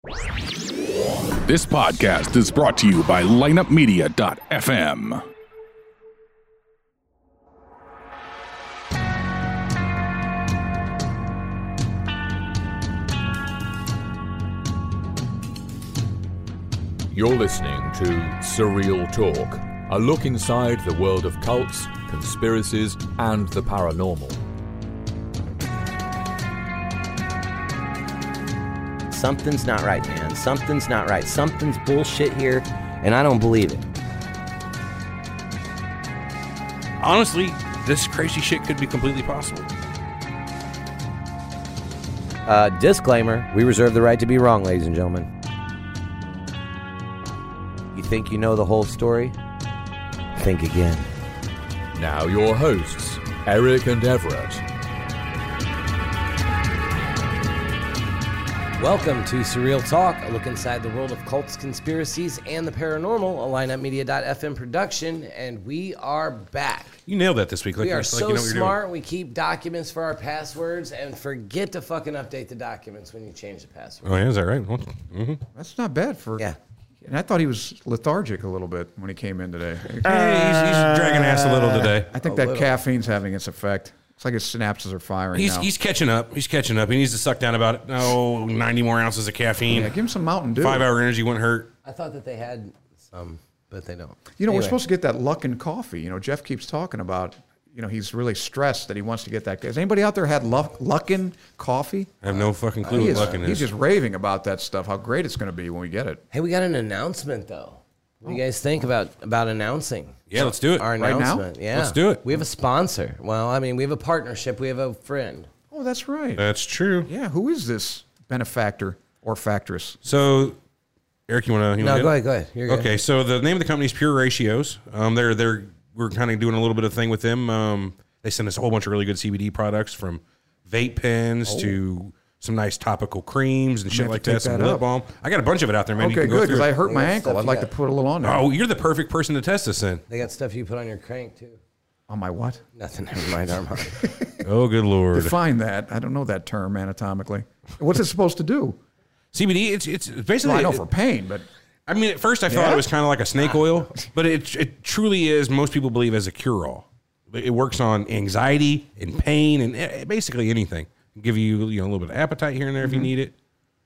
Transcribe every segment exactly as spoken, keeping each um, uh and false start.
This podcast is brought to you by lineup media dot f m. You're listening to Surreal Talk, a look inside the world of cults, conspiracies, and the paranormal. Something's not right, man. Something's not right. Something's bullshit here, and I don't believe it. Honestly, this crazy shit could be completely possible. Uh, disclaimer, we reserve the right to be wrong, ladies and gentlemen. You think you know the whole story? Think again. Now your hosts, Eric and Everett. Welcome to Surreal Talk, a look inside the world of cults, conspiracies, and the paranormal, a lineup media dot f m production, and we are back. You nailed that this week. Like, we are like so you know what you're smart, doing. we keep documents for our passwords, and forget to fucking update the documents when you change the password. Oh, yeah, is that right? Well, mm-hmm. That's not bad for... Yeah. And I thought he was lethargic a little bit when he came in today. Hey, he's, he's dragging ass a little today. I think A that little. caffeine's having its effect. It's like his synapses are firing He's now. he's catching up. He's catching up. He needs to suck down about oh, ninety more ounces of caffeine. Yeah, give him some Mountain Dew. Five hour energy wouldn't hurt. I thought that they had some, but they don't. You know, Anyway. we're supposed to get that Luckin coffee. You know, Jeff keeps talking about, you know, he's really stressed that he wants to get that. Has anybody out there had Luck, Luckin coffee? I have no fucking clue He what is, Luckin is. he's just raving about that stuff, how great it's going to be when we get it. Hey, we got an announcement, though. What do you guys think about, about announcing? Yeah, let's do it. Our Right now? announcement, yeah. Let's do it. We have a sponsor. Well, I mean, we have a partnership. We have a friend. Oh, that's right. That's true. Yeah, who is this benefactor or factress? So, Eric, you want to? No, go ahead, go ahead. You're good. Okay, so the name of the company is Pure Ratios. Um, they're they're we're kind of doing a little bit of thing with them. Um, they send us a whole bunch of really good C B D products, from vape pens Oh. to some nice topical creams and shit have to like take that. Some that lip up. balm. I got a bunch of it out there, man. You Okay, can go good, through because I it. hurt my What ankle. stuff I'd you like got? to put a little on there. Oh, you're the perfect person to test this in. They got stuff you put on your crank, too. On my what? Nothing, never mind, Armand. Oh, good lord. Define that. I don't know that term anatomically. What's it supposed to do? C B D. It's it's basically. Well, I know for pain, but I mean, at first I thought Yeah? it was kind of like a snake oil, but it it truly is. Most people believe as a cure all. It works on anxiety and pain and eh, basically anything. Give you you know a little bit of appetite here and there if you need it.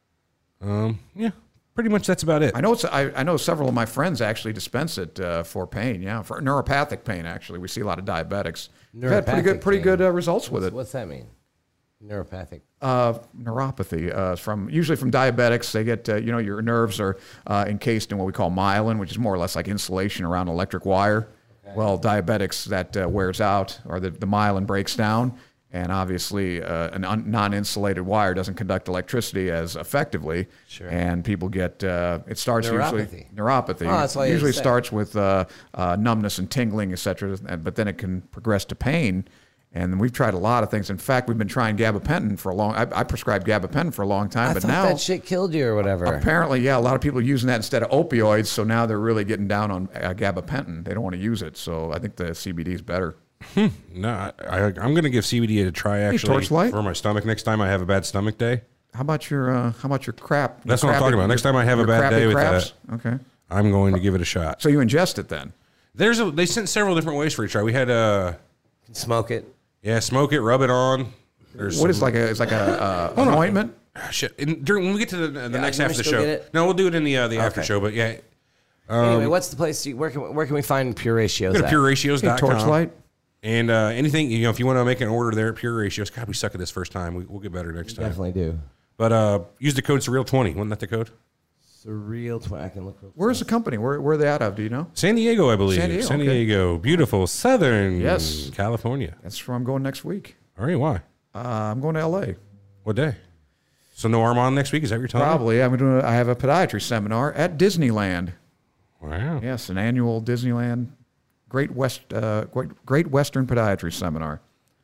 Um, yeah, pretty much that's about it. I know it's. I, I know several of my friends actually dispense it uh, for pain. Yeah, for neuropathic pain. Actually, we see a lot of diabetics. We've had pretty good, Neuropathic pretty pain. good uh, results with What's, it. what's that mean? Neuropathic. Uh, neuropathy uh, from usually from diabetics. They get uh, you know your nerves are uh, encased in what we call myelin, which is more or less like insulation around an electric wire. Okay. Well, diabetics that uh, wears out, or the, the myelin breaks down, and obviously uh, a un- non-insulated wire doesn't conduct electricity as effectively. Sure. And people get uh, it starts Neuropathy. usually neuropathy. Oh, that's why you usually said. starts with uh, uh, numbness and tingling, et cetera. But then it can progress to pain. And we've tried a lot of things. In fact, we've been trying gabapentin for a long. I, I prescribed gabapentin for a long time, I but thought now that shit killed you or whatever. apparently, yeah, a lot of people are using that instead of opioids. So now they're really getting down on uh, gabapentin. They don't want to use it. So I think the C B D is better. No, I, I, I'm going to give C B D a try actually Torchlight? for my stomach next time I have a bad stomach day. How about your uh, How about your crap? That's your what I'm crappy- talking about. Next time I have a your bad crappy day with craps? Okay. I'm going to give it a shot. So you ingest it then? There's a they sent several different ways for you to try. We had uh Smoke it. yeah, smoke it, rub it on. There's What is some- like a? It's like a uh, an ointment. ah, shit. And during when we get to the, the Yeah, next you half want of the me to go show. get it? No, we'll do it in the uh, the after Okay. show. But yeah, anyway, what's the place? To, where can where can we find Pure Ratios? go to at? pure ratios dot com. Torchlight. And uh, anything, you know, if you want to make an order there at Pure Ratios, God, we suck at this first time. We, we'll get better next time. Definitely do. But uh, use the code surreal twenty. Wasn't that the code? Surreal. Tw- I can look. Real Where's the company? Where Where are they out of? Do you know? San Diego, I believe. San San Diego, Diego, okay. beautiful Southern Yes. California. That's where I'm going next week. All right, why? Uh, I'm going to L A. What day? So no Armand next week? Is that what you're telling me? Probably. I'm doing. I have a podiatry seminar at Disneyland. Wow. Yes, an annual Disneyland Great West uh, Great, Great Western Podiatry Seminar.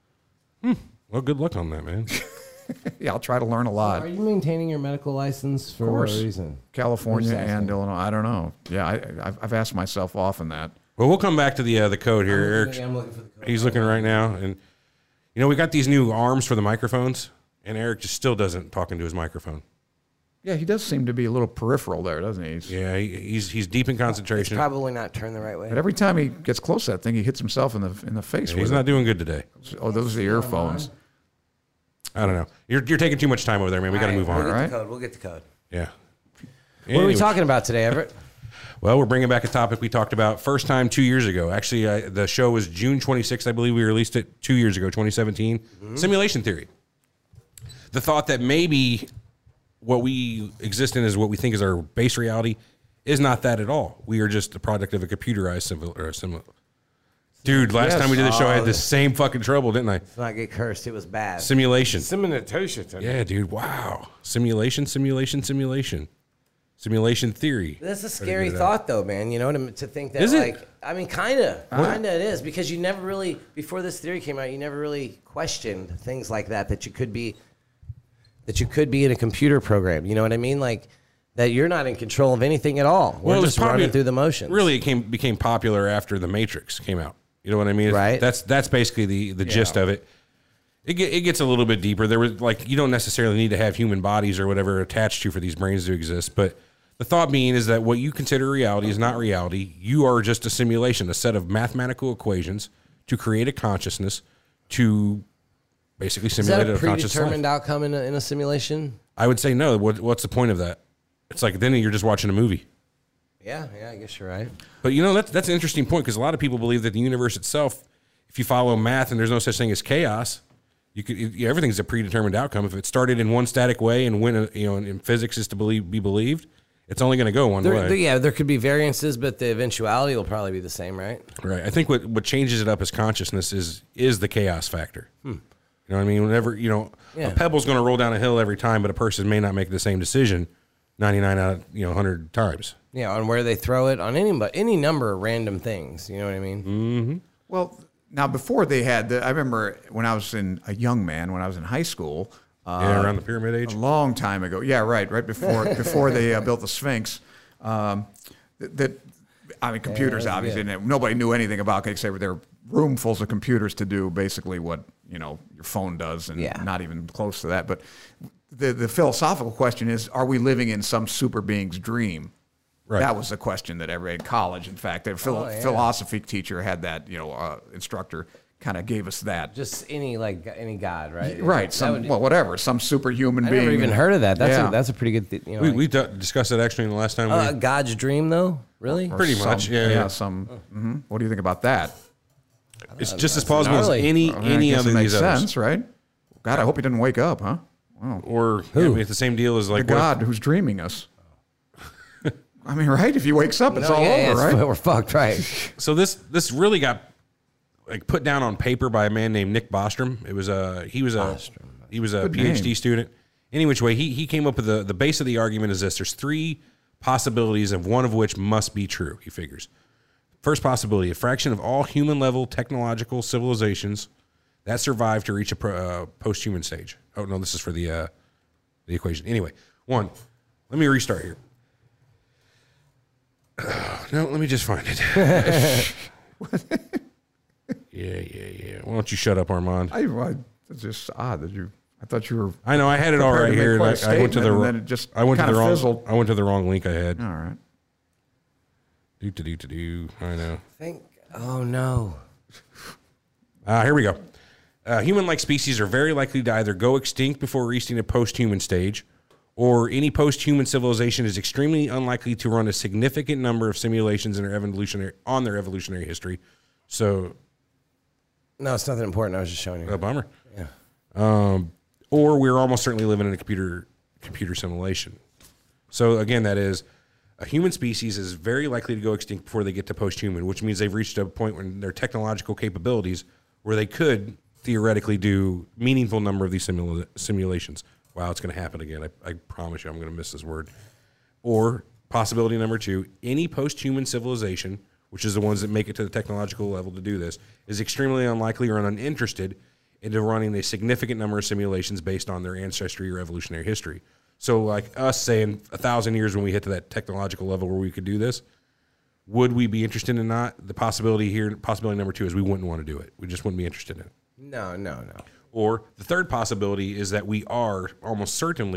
Well, good luck on that, man. Yeah, I'll try to learn a lot. Are you maintaining your medical license for Of what course. reason? California Just asking. and Illinois. I don't know. Yeah, I, I've, I've asked myself often that. Well, we'll come back to the uh, the code here. Eric, I'm looking for the code. he's looking right now, and you know we got these new arms for the microphones, and Eric just still doesn't talk into his microphone. Yeah, he does seem to be a little peripheral there, doesn't he? He's, Yeah, he, he's he's deep in It's concentration. probably not turned the right way. But every time he gets close to that thing, he hits himself in the in the face Yeah, with he's it. not doing good today. Oh, those are the earphones. I don't know. You're you're taking too much time over there, man. We got to All move right, on. We'll get Alright. the code. We'll get the code. Yeah. What are we Anyways. talking about today, Everett? Well, we're bringing back a topic we talked about first time two years ago. Actually, uh, the show was June twenty-sixth, I believe. We released it two years ago, twenty seventeen. Mm-hmm. Simulation theory. The thought that maybe what we exist in is what we think is our base reality is not that at all. We are just the product of a computerized simul- or a simul- Dude, last Yes. time we did the show, I had Oh, the same fucking trouble, didn't I? Let's not get cursed. It was bad. Simulation. Simulation. Yeah, dude. Wow. Simulation, simulation, simulation. Simulation theory. That's a Better scary get it out. thought, though, man. You know, to, to think that, Is it? like, I mean, kind of, kind of it is, because you never really, before this theory came out, you never really questioned things like that, that you could be, that you could be in a computer program. You know what I mean? Like, that you're not in control of anything at all. We're it was just running probably- through the motions. Really, it came became popular after The Matrix came out. You know what I mean? Right. That's that's basically the the gist of it. It get, it gets a little bit deeper. There was like you don't necessarily need to have human bodies or whatever attached to for these brains to exist, but the thought being is that what you consider reality is not reality. You are just a simulation, a set of mathematical equations to create a consciousness to basically Is that simulate a a conscious life. predetermined outcome in a, in a simulation? I would say no. What, what's the point of that? It's like then you're just watching a movie. Yeah, yeah, I guess you're right. But you know that's that's an interesting point because a lot of people believe that the universe itself, if you follow math and there's no such thing as chaos, you could you, everything's a predetermined outcome. If it started in one static way and when you know in physics is to believe be believed, it's only going to go one There, way. there- yeah, there could be variances, but the eventuality will probably be the same, right? Right. I think what what changes it up as consciousness is is the chaos factor. You know what I mean? Whenever you know Yeah. a pebble's going to roll down a hill every time, but a person may not make the same decision ninety-nine out of you know one hundred times. Yeah, on where they throw it, on any but any number of random things. You know what I mean? Well, now before they had the, I remember when I was in a young man, when I was in high school, uh, Yeah, around the pyramid age. a long time ago. Yeah, right, right before before they uh, built the Sphinx. Um, that, that I mean, computers that's obviously good. didn't. Nobody knew anything about it except there were roomfuls of computers to do basically what you know your phone does, and Yeah. not even close to that. But the the philosophical question is: are we living in some super being's dream? Right. That was the question that every in college, in fact, a phil- Oh, yeah. philosophy teacher had that. You know, uh, instructor kind of gave us that. Just any like any god, right? Right, That some would- well, whatever, some superhuman I being. never even heard of that. That's Yeah. a, that's a pretty good. Th- you know, We like- we d- discussed that actually in the last time. uh, we, God's dream, though. Really? Or pretty some- much, yeah, yeah. Some. mhm. What do you think about that? it's just as plausible as gnarly. any I any guess other it of makes these others. sense, right? God, I hope he didn't wake up, huh? Wow. Or I mean, it's the same deal as The like what if- God who's dreaming us. I mean, right? If he wakes up, it's No, all yeah, yeah, over, it's- right? We're fucked, right? So this this really got like put down on paper by a man named Nick Bostrom. It was a he was a he was a Good PhD name. student. Any which way, he he came up with the the base of the argument is this: there's three possibilities, of one of which must be true. He figures. First possibility: a fraction of all human level technological civilizations that survive to reach a pro, uh, post-human stage. Oh no, this is for the uh, the equation. Anyway, one. Let me restart here. No, let me just find it. yeah, yeah, yeah. Why don't you shut up, Armand? I, I, it's just odd that you. I thought you were. I know I had it all prepared right to make here. And quite a I, I went to the statement, and wrong. then it just I went to the kinda wrong. fizzled. I went to the wrong link I had. All right. Do to do to do. I know. Think. Oh no. Uh, here we go. Uh, human-like species are very likely to either go extinct before reaching a post-human stage, or any post-human civilization is extremely unlikely to run a significant number of simulations in their evolutionary on their evolutionary history. So, No, it's nothing important. I was just showing you. a bummer. Yeah. Um, or we're almost certainly living in a computer computer simulation. So again, that is a human species is very likely to go extinct before they get to post-human, which means they've reached a point when their technological capabilities where they could theoretically do meaningful number of these simula- simulations. Wow, it's going to happen again. I, I promise you I'm going to miss this word. Or possibility number two, any post-human civilization, which is the ones that make it to the technological level to do this, is extremely unlikely or uninterested into running a significant number of simulations based on their ancestry or evolutionary history. So like us saying a thousand years when we hit to that technological level where we could do this, would we be interested in not? The possibility here, possibility number two is we wouldn't want to do it. We just wouldn't be interested in it. No, no, no. Or the third possibility is that we are almost certainly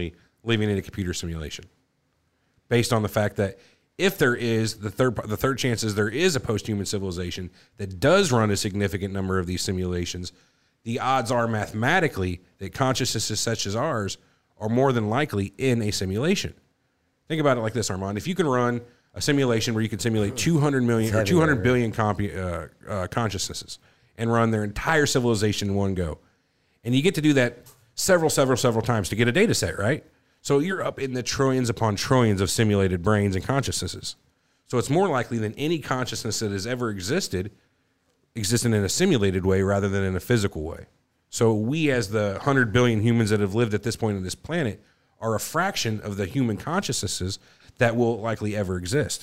living in a computer simulation, based on the fact that if there is the third, the third chance is there is a post-human civilization that does run a significant number of these simulations, the odds are mathematically that consciousnesses such as ours are more than likely in a simulation. Think about it like this, Armand. If you can run a simulation where you can simulate two hundred million or two hundred billion compu- uh, uh, consciousnesses and run their entire civilization in one go, and you get to do that several, several, several times to get a data set, right? So you're up in the trillions upon trillions of simulated brains and consciousnesses. So it's more likely than any consciousness that has ever existed, existed in a simulated way rather than in a physical way. So we, as the one hundred billion humans that have lived at this point on this planet, are a fraction of the human consciousnesses that will likely ever exist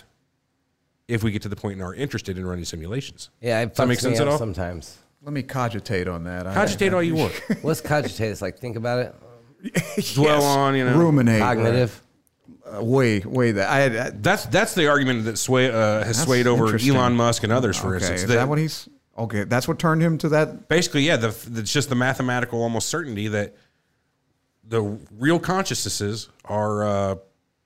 if we get to the point and are interested in running simulations. Yeah, it Does that make fucks me sense at up all? Sometimes. Let me cogitate on that. Cogitate all you want. What's cogitate? It's like think about it. Dwell on, you know. Ruminate. Cognitive. Uh, way, way that. I had. I, That's that's the argument that sway, uh, has That's swayed over interesting. Elon Musk and others, for okay, instance. is That- that what he's? Okay, that's what turned him to that. Basically, yeah, the, it's just the mathematical almost certainty that the real consciousnesses are, uh,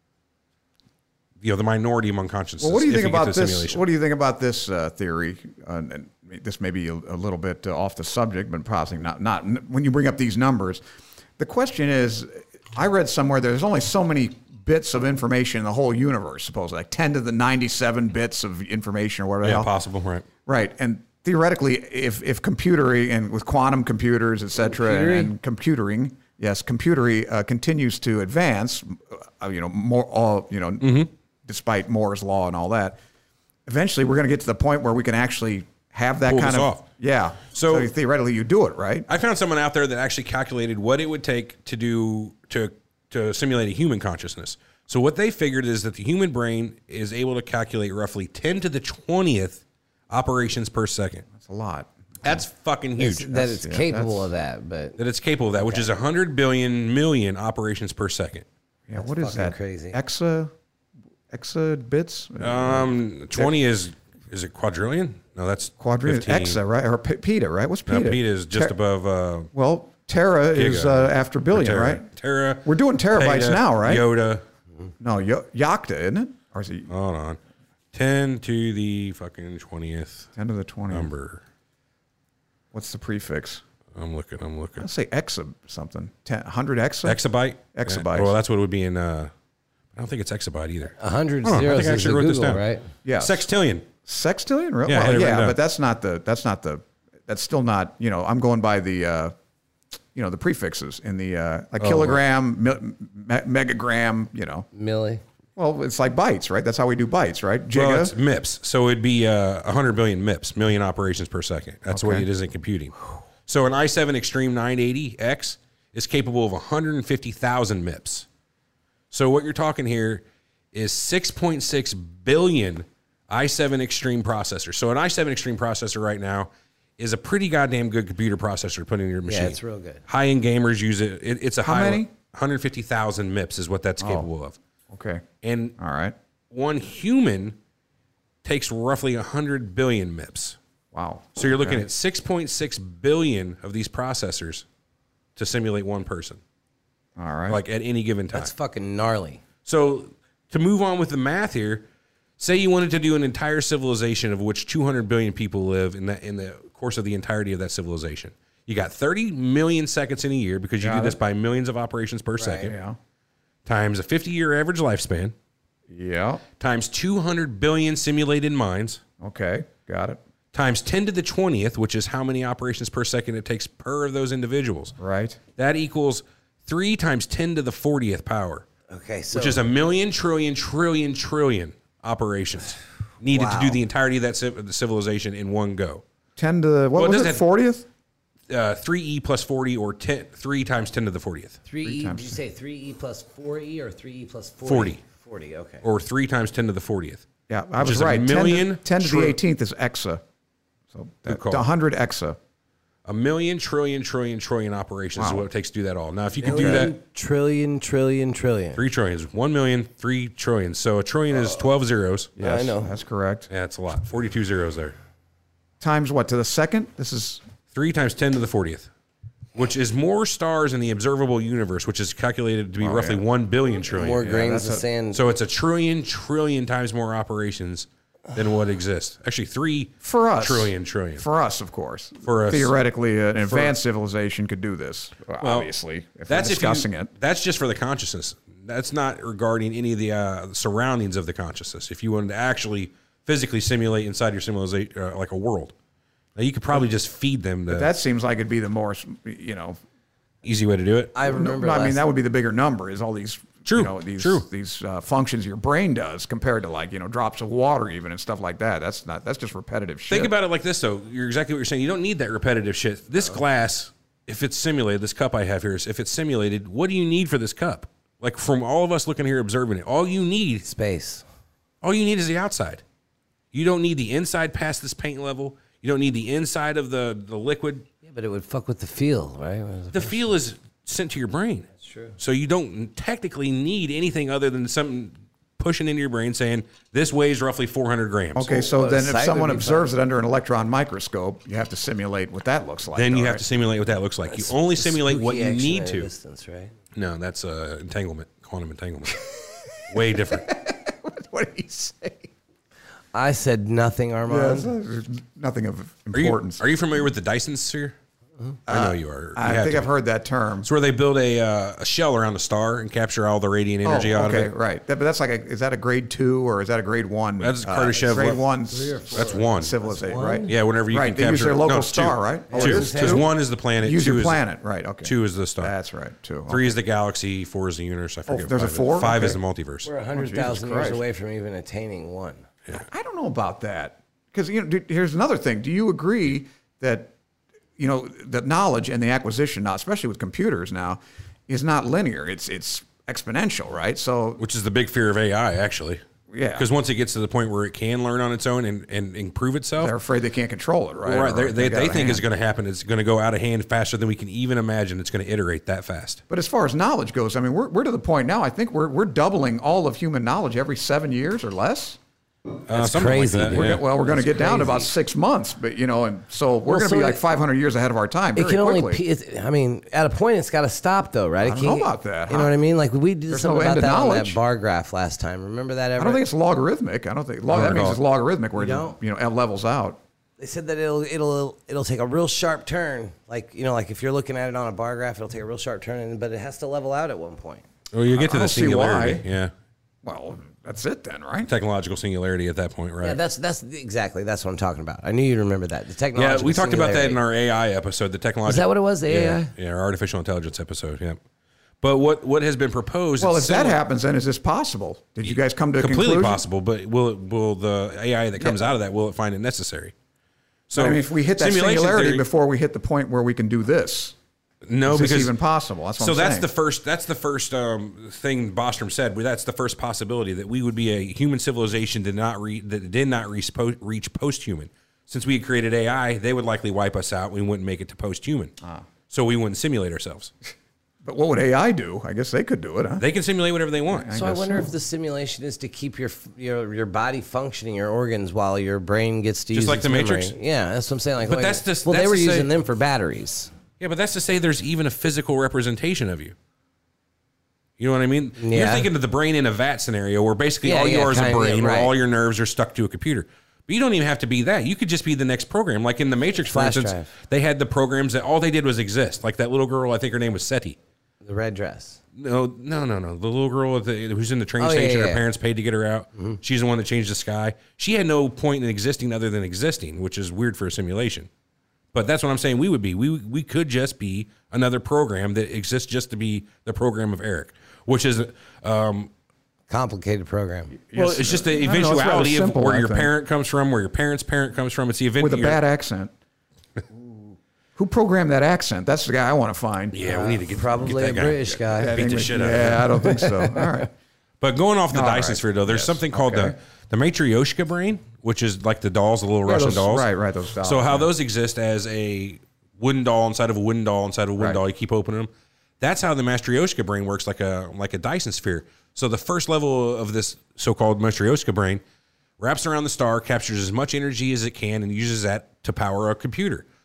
you know, the minority among consciousnesses. Well, what do you if think get about to the this? simulation. What do you think about this uh, theory? Uh, and this may be a, a little bit uh, off the subject, but possibly not. Not when you bring up these numbers. The question is, I read somewhere there's only so many bits of information in the whole universe. Supposedly, like ten to the ninety-seven bits of information, or whatever. the Yeah, hell. possible, right? Right, and theoretically, if if computery and with quantum computers, et cetera, and, and computering, yes, computery uh, continues to advance, uh, you know, more, all you know, Mm-hmm. despite Moore's law and all that, eventually we're going to get to the point where we can actually have that Pull kind this of off. yeah. So- So, theoretically, you do it, right? I found someone out there that actually calculated what it would take to do to to simulate a human consciousness. So what they figured is that the human brain is able to calculate roughly ten to the twentieth operations per second. That's a lot. That's fucking huge. It's, that it's yeah, capable that's- of that, but that it's capable of that, which is one hundred billion million operations per second. Yeah, what is fucking that? crazy. Exa, exa bits. Um, twenty is is it quadrillion? No, that's Quadrillion. fifteen. Exa, right? Or p- peta, right? What's No, peta? Peta is just Ter- above. Uh, Well, Tera is Giga. uh, after billion, Tera. right? Tera. We're doing terabytes Peta, now, right? Yoda. No, Yo- Yocta, isn't it? Or is it Hold on. ten to the fucking twentieth ten to the twenty? number. What's the prefix? I'm looking. I'm looking. Let's say exa something. ten, one hundred exa? Exabyte. Exabytes. Yeah. Well, that's what it would be in. Uh, I don't think it's exabyte either. a hundred Hold on, I zeros think I is actually a wrote this Google, down. right? Yeah. Sextillion. Sextillion? Real? Yeah, I had well, it written yeah, down. but that's not the. That's not the. That's still not. You know, I'm going by the. Uh, you know, the prefixes in the uh, like Oh, kilogram, me, me, megagram. You know, Milli. well, it's like bytes, right? That's how we do bytes, right? Giga. Well, it's M I P S. So it'd be uh, one hundred billion M I P S, million operations per second. That's the way Okay. it is in computing. So an i seven Extreme nine eighty X is capable of one hundred fifty thousand M I P S. So what you're talking here is six point six billion i seven Extreme processors. So an i seven Extreme processor right now is a pretty goddamn good computer processor to put in your machine. Yeah, it's real good. High-end gamers use it. it it's a How high many? one hundred fifty thousand M I P S is what that's capable of. Okay. And All right. one human takes roughly one hundred billion M I P S. Wow. So you're looking Okay. at six point six billion of these processors to simulate one person, All right. like at any given time. That's fucking gnarly. So to move on with the math here, say you wanted to do an entire civilization of which two hundred billion people live in the in the course of the entirety of that civilization. You got thirty million seconds in a year because you Got do this it. by millions of operations per second, yeah. times a fifty-year average lifespan, Yeah. times two hundred billion simulated minds, Okay. Got it. times ten to the twentieth, which is how many operations per second it takes per of those individuals. Right. That equals three times ten to the fortieth power, Okay, so which is a million, trillion, trillion, trillion operations needed to do Wow. the entirety of that civ- the civilization in one go. ten to the, what Well, it was doesn't it, have- fortieth? Uh, three e plus forty or ten, three times ten to the fortieth, three E. times Did you say three E plus four E or three E plus forty? Forty. Forty. Okay. or three times ten to the fortieth. Yeah, I Which was is a right. million ten to, ten to tri- the eighteenth is exa. So that, call. one hundred exa. A million, trillion, trillion, trillion operations is Wow. what it takes to do that all. Now, if you could do that, Million, trillion, trillion, trillion. three trillions, one million, three trillions. So a trillion is twelve zeros. Yeah, I know. That's correct. Yeah, it's a lot. forty-two zeros there. Times what, to the second? This is Three times ten to the fortieth. which is more stars in the observable universe, which is calculated to be Oh, roughly yeah. one billion trillion. More Yeah, grains that's of a- sand. So it's a trillion, trillion times more operations than what exists. Actually, three For us. trillion, trillion. For us, of course. For us. Theoretically, an advanced civilization could do this, obviously, if that's we're if you- discussing it. That's just for the consciousness. That's not regarding any of the uh, surroundings of the consciousness. If you wanted to actually physically simulate inside your simulation, uh, like a world, now you could probably just feed them the That seems like it'd be the more, you know, easy way to do it. I no, remember. no, I mean, last- that would be the bigger number is all these, True, you know, these, true. these uh, functions your brain does compared to like, you know, drops of water even and stuff like that. That's not, that's just repetitive shit. Think about it like this, though. You're exactly what you're saying. You don't need that repetitive shit. This glass, if it's simulated, this cup I have here, is if it's simulated, what do you need for this cup? Like from all of us looking here observing it, all you need, space. all you need is the outside. You don't need the inside past this paint level. You don't need the inside of the, the liquid. Yeah, but it would fuck with the feel, right? The feel is sent to your brain. That's true. So you don't technically need anything other than something pushing into your brain saying this weighs roughly four hundred grams. Okay, so Well, then sight if would someone be observes it under an electron microscope, you have to simulate what that looks like. Then you though, have right? to simulate what that looks like. You only simulate what Spooky you action need at a to. Distance, right? No, that's uh, entanglement, quantum entanglement. Way different. What did he say? I said nothing, Yeah, Armand. it's, uh, nothing of Are you, importance. are you familiar with the Dyson sphere? I know you are. You I have think to I've be. heard that term. It's where they build a, uh, a shell around a star and capture all the radiant energy oh, out okay, of it. right. That, but that's like a, is that a grade two or is that a grade one? That's uh, Kardashev Grade le- one. That's one. Civilization, one? right? Yeah, whenever you right. can They capture use their local no, star, two. right? Oh, Two. it is Because two? one is the planet. Use two your is, planet, right? Okay. Two is the star. That's right. Two. Three is the galaxy. Four is the universe. I forget. there's a five is. four? Five Okay. is the multiverse. We're a hundred Jesus thousand years Christ. away from even attaining one. I don't know about that because you know. do- Here's another thing. Do you agree that you know that knowledge and the acquisition now, especially with computers now, is not linear? It's it's exponential, right? So Which is the big fear of A I, actually. Yeah. Because once it gets to the point where it can learn on its own and, and improve itself, they're afraid they can't control it, right? right? Or They, they, it got they out of think is hand. going to happen. It's going to go out of hand faster than we can even imagine. It's going to iterate that fast. But as far as knowledge goes, I mean, we're we're to the point now. I think we're we're doubling all of human knowledge every seven years or less. Uh, something crazy, Like that, dude. yeah. Well, we're going to get down to about crazy. six months, but you know, and so we're Well, going to so be like it- five hundred years ahead of our time It very can only. quickly. Pe- it's- I mean, at a point, it's got to stop, though, right? It I don't know can't- about that, You know huh? what I mean? Like we did There's something no end about to that on that knowledge. bar graph last time. Remember that? Ever? I don't think it's logarithmic. I don't think log, Not that at means all. it's logarithmic where You it don't? you know it levels out. They said that it'll it'll it'll take a real sharp turn. Like you know, like if you're looking at it on a bar graph, it'll take a real sharp turn, and, but it has to level out at one point. Well, you get to I the don't see singularity. why. Yeah. Well, that's it then, right? Technological singularity at that point, right? Yeah, that's that's exactly that's what I'm talking about. I knew you'd remember that. The Yeah, technology. we talked about that in our A I episode, the technological. Is that what it was, the yeah, A I? Yeah, our artificial intelligence episode, yeah. But what, what has been proposed Well, if is that similar- happens, then is this possible? Did you guys come to a completely conclusion? possible, but will it, will the A I that comes out of that, will it find it necessary? So I mean, if we hit that simulation singularity theory- before we hit the point where we can do this, no, is this because even possible? That's what so I'm that's saying. the first that's the first um, thing Bostrom said. But that's the first possibility that we would be a human civilization did not re, that did not reach, po- reach post-human. Since we had created A I, they would likely wipe us out. We wouldn't make it to post-human, Ah. so we wouldn't simulate ourselves. But what would A I do? I guess they could do it, huh? They can simulate whatever they want. So I guess wonder so. if the simulation is to keep your your your body functioning, your organs, while your brain gets to Just use like its the memory. Matrix? Yeah, that's what I'm saying. Like, But like- that's just- well, that's they were to say- using them for batteries. Yeah, but that's to say there's even a physical representation of you. You know what I mean? You're Yeah. thinking of the brain in a vat scenario where basically Yeah, all you yeah, are is a kinda, brain yeah, where right. all your nerves are stuck to a computer. But you don't even have to be that. You could just be the next program. Like in the Matrix, for Flash instance, drive. they had the programs that all they did was exist. Like that little girl, I think her name was Seti. The red dress. No, no, no, no. The little girl at the, who's in the train Oh, yeah, station, yeah, her yeah. parents paid to get her out. She's the one that changed the sky. She had no point in existing other than existing, which is weird for a simulation. But that's what I'm saying we would be. We we could just be another program that exists just to be the program of Eric, which is, um, Complicated program. well, it's just the I don't know, it's rather eventuality of simple, where I your think. parent comes from, where your parents' parent comes from. It's the event With a you're- bad accent. Who programmed that accent? That's the guy I want to find. Yeah, we need to get Probably get a that guy. British guy. That beat the English- shit out of Yeah, I don't think so. All right. But going off the All Dyson right. sphere, though, there's Yes. something called Okay. the the Matryoshka brain, which is like the dolls, the little Yeah, Russian those- dolls. right, right, those dolls, So how yeah. those exist as a wooden doll inside of a wooden doll inside of a wooden Right. doll, you keep opening them. That's how the Matryoshka brain works, like a like a Dyson sphere. So the first level of this so-called Matryoshka brain wraps around the star, captures as much energy as it can, and uses that to power a computer.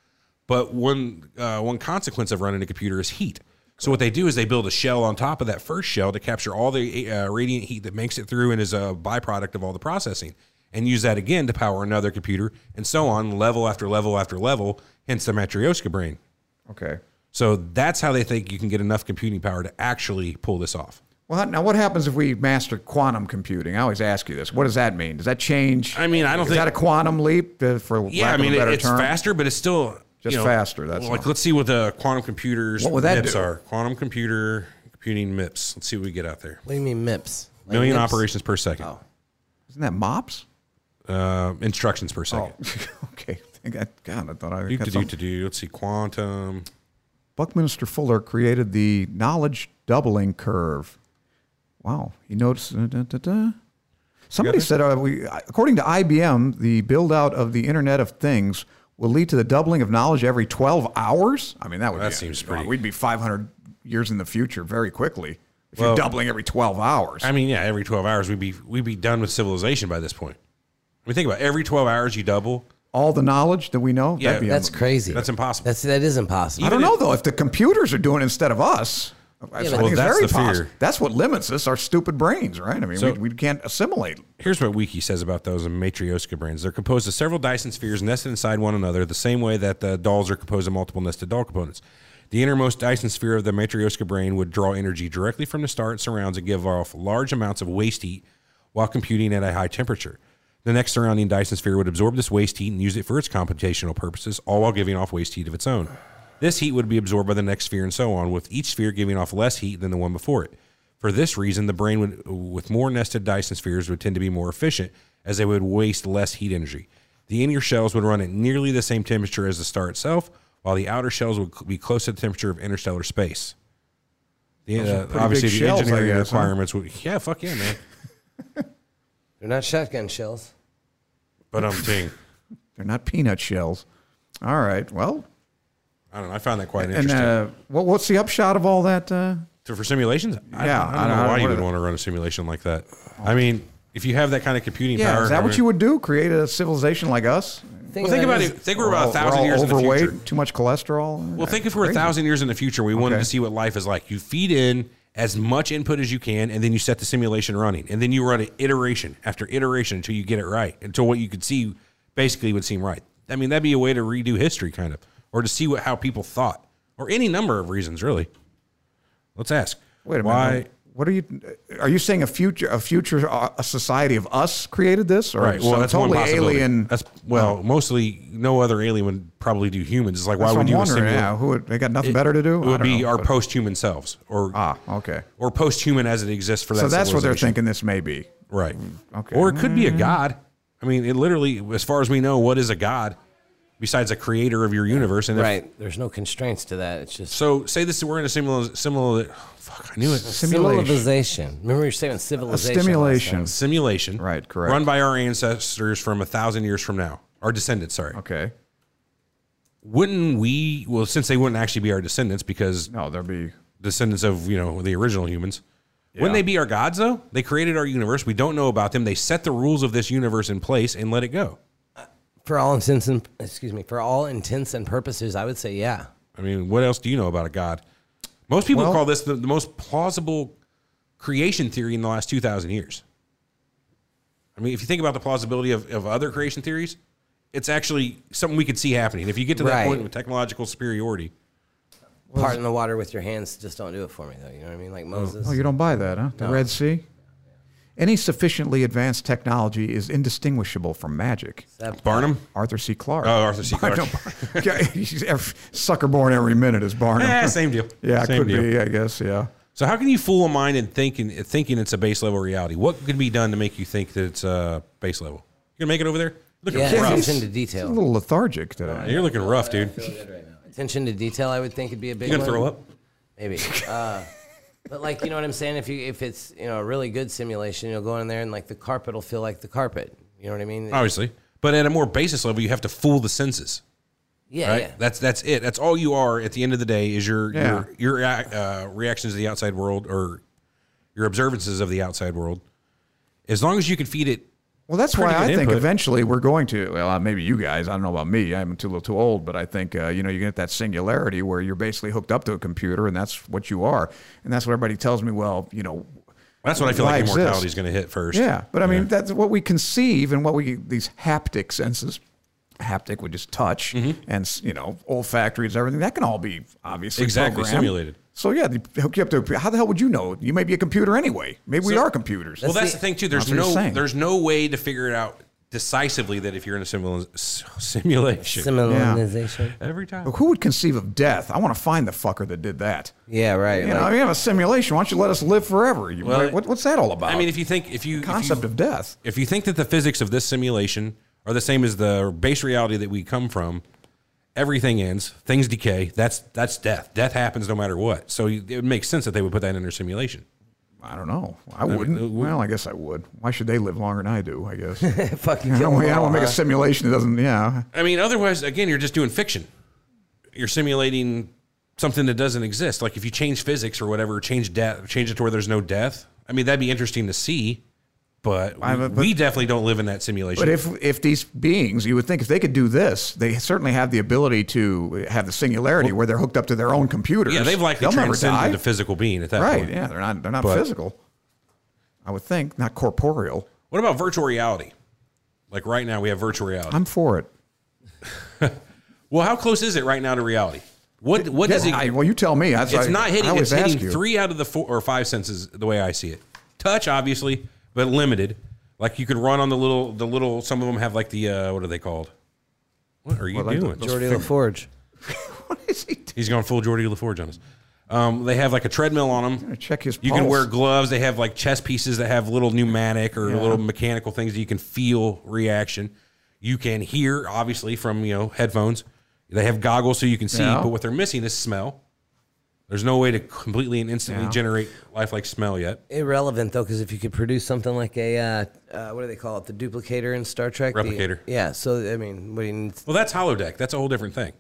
But one uh, one consequence of running a computer is heat. So what they do is they build a shell on top of that first shell to capture all the uh, radiant heat that makes it through and is a byproduct of all the processing, and use that again to power another computer, and so on, level after level after level, hence the Matryoshka brain. Okay. So that's how they think you can get enough computing power to actually pull this off. Well, now what happens if we master quantum computing? I always ask you this. What does that mean? Does that change? I mean, I don't is think... that a quantum leap, uh, for yeah, lack I mean, of a better it's term? faster, but it's still... Just you know, faster, that's like, all. let's see what the quantum computers What would that M I P S do? are. Quantum computer computing M I P S. Let's see what we get out there. What do you mean M I P S? Like Million M I P S? operations per second. Oh. Isn't that MOPS? Uh, instructions per second. Oh, okay. God, I thought I Do, got to do, something. to do. Let's see. Quantum. Buckminster Fuller created the knowledge doubling curve. Wow. He noticed. Uh, da, da, da. Somebody Got it? said, uh, we, according to I B M, the build out of the Internet of Things will lead to the doubling of knowledge every twelve hours. I mean, that would That be, seems pretty- We'd be five hundred years in the future very quickly if Well- you're doubling every twelve hours. I mean, yeah, every twelve hours we'd be we'd be done with civilization by this point. I mean, think about it. Every twelve hours you double. All the knowledge that we know. Yeah, that'd be That's un- crazy. That's impossible. That's that is impossible. I don't know though if the computers are doing it instead of us. I but- think Well, it's that's very the fear. possible. That's what limits us, our stupid brains, right? I mean, So- we, we can't assimilate. Here's what Wiki says about those Matryoshka brains. They're composed of several Dyson spheres nested inside one another, the same way that the dolls are composed of multiple nested doll components. The innermost Dyson sphere of the Matryoshka brain would draw energy directly from the star it surrounds and give off large amounts of waste heat while computing at a high temperature. The next surrounding Dyson sphere would absorb this waste heat and use it for its computational purposes, all while giving off waste heat of its own. This heat would be absorbed by the next sphere and so on, with each sphere giving off less heat than the one before it. For this reason, the brain would, with more nested Dyson spheres would tend to be more efficient, as they would waste less heat energy. The inner shells would run at nearly the same temperature as the star itself, while the outer shells would be close to the temperature of interstellar space. The, Those are uh, pretty obviously, big the shells, I engineering guess, huh? requirements would... Yeah, fuck yeah, man. They're not shotgun shells. But I'm saying... They're not peanut shells. All right. Well, I don't know. I found that quite and interesting. uh, what, what's the upshot of all that? Uh, So for simulations, I, Yeah, I don't I know don't- why you what would are- want to run a simulation like that. I mean, if you have that kind of computing yeah, power, is that I what mean- you would do? Create a civilization like us? Thing Well, think that about is- it. Think we're We're about all- a thousand we're all years in the overweight, future. too much cholesterol. Well, think if we're a Crazy. thousand years in the future, we wanted Okay. to see what life is like. You feed in as much input as you can, and then you set the simulation running, and then you run it iteration after iteration until you get it right, until what you could see basically would seem right. I mean, that'd be a way to redo history, kind of, or to see what how people thought, or any number of reasons, really. Let's ask. Wait a why, minute. What are you? Are you saying a future, a future, uh, a society of us created this, or Right. Well, some that's totally one possibility. alien? That's well, mostly no other alien would probably do humans. It's like That's why what would I'm you wondering. simulate? Yeah, who would, they got nothing better to do? It I would don't be know, our but- post-human selves, or Ah, okay. or post-human as it exists for that. So that's what they're civilization. thinking this may be. Right. Okay. Or it could be a god. I mean, it literally, as far as we know, what is a god besides a creator of your universe? And if- Right. There's no constraints to that. It's just so say this: we're in a similar, similar. Fuck, I knew it. Simulation. civilization. Remember you were saying civilization. last stimulation. time. Simulation. Right, correct. Run by our ancestors from a thousand years from now. Our descendants, sorry. Okay. Wouldn't we? Well, since they wouldn't actually be our descendants, because No, there'll be. descendants of you know the original humans. Wouldn't Yeah. they be our gods though? They created our universe. We don't know about them. They set the rules of this universe in place and let it go. For all intents and excuse me, for all intents and purposes, I would say yeah. I mean, what else do you know about a god? Most people Well- call this the, the most plausible creation theory in the last two thousand years. I mean, if you think about the plausibility of, of other creation theories, it's actually something we could see happening. If you get to that Right. point of technological superiority, Part in the water with your hands just don't do it for me though. You know what I mean? Like Moses. Oh, you don't buy that, huh? The No. Red Sea. Any sufficiently advanced technology is indistinguishable from magic. That- Barnum? Arthur C. Clarke. Oh, Arthur C. Clarke. Yeah, he's ev- sucker born every minute is Barnum. Eh, same deal. Yeah, it Same could deal. be. I guess. Yeah. So how can you fool a mind in thinking thinking it's a base level reality? What could be done to make you think that it's a base level? You gonna make it over there? Looking Yeah, rough. attention to He's a detail. little lethargic today. You're looking rough, dude. Attention to detail, I would think it'd be a big You gonna one. throw up? Maybe. Uh, but like, you know what I'm saying? If you if it's, you know, a really good simulation, you'll go in there and like the carpet will feel like the carpet. You know what I mean? Obviously, but at a more basis level, you have to fool the senses. yeah, Right? yeah. That's that's it. That's all you are at the end of the day is your Yeah. your your uh, reactions to the outside world or your observances of the outside world. As long as you can feed it Well, that's Pretty why I good think input. eventually we're going to, well, uh, maybe you guys, I don't know about me, I'm too little too old, but I think, uh, you know, you get that singularity where you're basically hooked up to a computer and that's what you are. And that's what everybody tells me, well, you know. That's what I feel why like exist? immortality is going to hit first. Yeah, but I mean, that's what we conceive and what we, these haptic senses, haptic would just touch Mm-hmm. and, you know, olfactories, everything, that can all be obviously Exactly, programmed. simulated. So yeah, they hook you up to, how the hell would you know? You may be a computer anyway. Maybe we So- are computers. Well, that's the thing too. There's That's what no he's saying. there's no way to figure it out decisively that if you're in a simula- s- simulation Similarization. every time. But who would conceive of death? I want to find the fucker that did that. Yeah, right. You like- know, you have a simulation. Why don't you let us live forever? You, Well, what, what's that all about? I mean, if you think if you concept if you, of death. if you think that the physics of this simulation are the same as the base reality that we come from, everything ends, things decay. That's that's death. Death happens no matter what. So it would make sense that they would put that in their simulation. I don't know. I wouldn't. uh, well, I guess I would. Why should they live longer than I do? I guess. I Fucking don't, kill I them don't all, want to make a huh? simulation that doesn't. Yeah. I mean, otherwise, again, you're just doing fiction. You're simulating something that doesn't exist. Like if you change physics or whatever, change death, change it to where there's no death. I mean, that'd be interesting to see. But, I- we, but- we definitely don't live in that simulation. But if if these beings, you would think if they could do this, they certainly have the ability to have the singularity where they're hooked up to their own computers. yeah, they've likely They'll never transcended die. into physical being at that Right. point. Yeah. They're not. They're not But- physical. I would think not corporeal. What about virtual reality? Like right now, we have virtual reality. I'm for it. Well, how close is it right now to reality? What what Yeah, is it? I- well, you tell me. That's It's I- not I hitting. always It's ask hitting you. three out of the four or five senses the way I see it. Touch, obviously, but limited. Like you could run on the little, the little. Some of them have like the uh, what are they called? What are you Well, like doing? those Jordy fig- LaForge. What is he doing? He's going full Jordy LaForge on us. Um, they have like a treadmill on them. Check his You can pulse. wear gloves. They have like chest pieces that have little pneumatic or Yeah. little mechanical things that you can feel reaction. You can hear, obviously, from you know headphones. They have goggles so you can see, Yeah. but what they're missing is smell. There's no way to completely and instantly Yeah. generate lifelike smell yet. Irrelevant though, because if you could produce something like a uh, uh, what do they call it, the duplicator in Star Trek, The- Replicator. yeah. So I mean, what do you need? Well, that's holodeck. That's a whole different thing.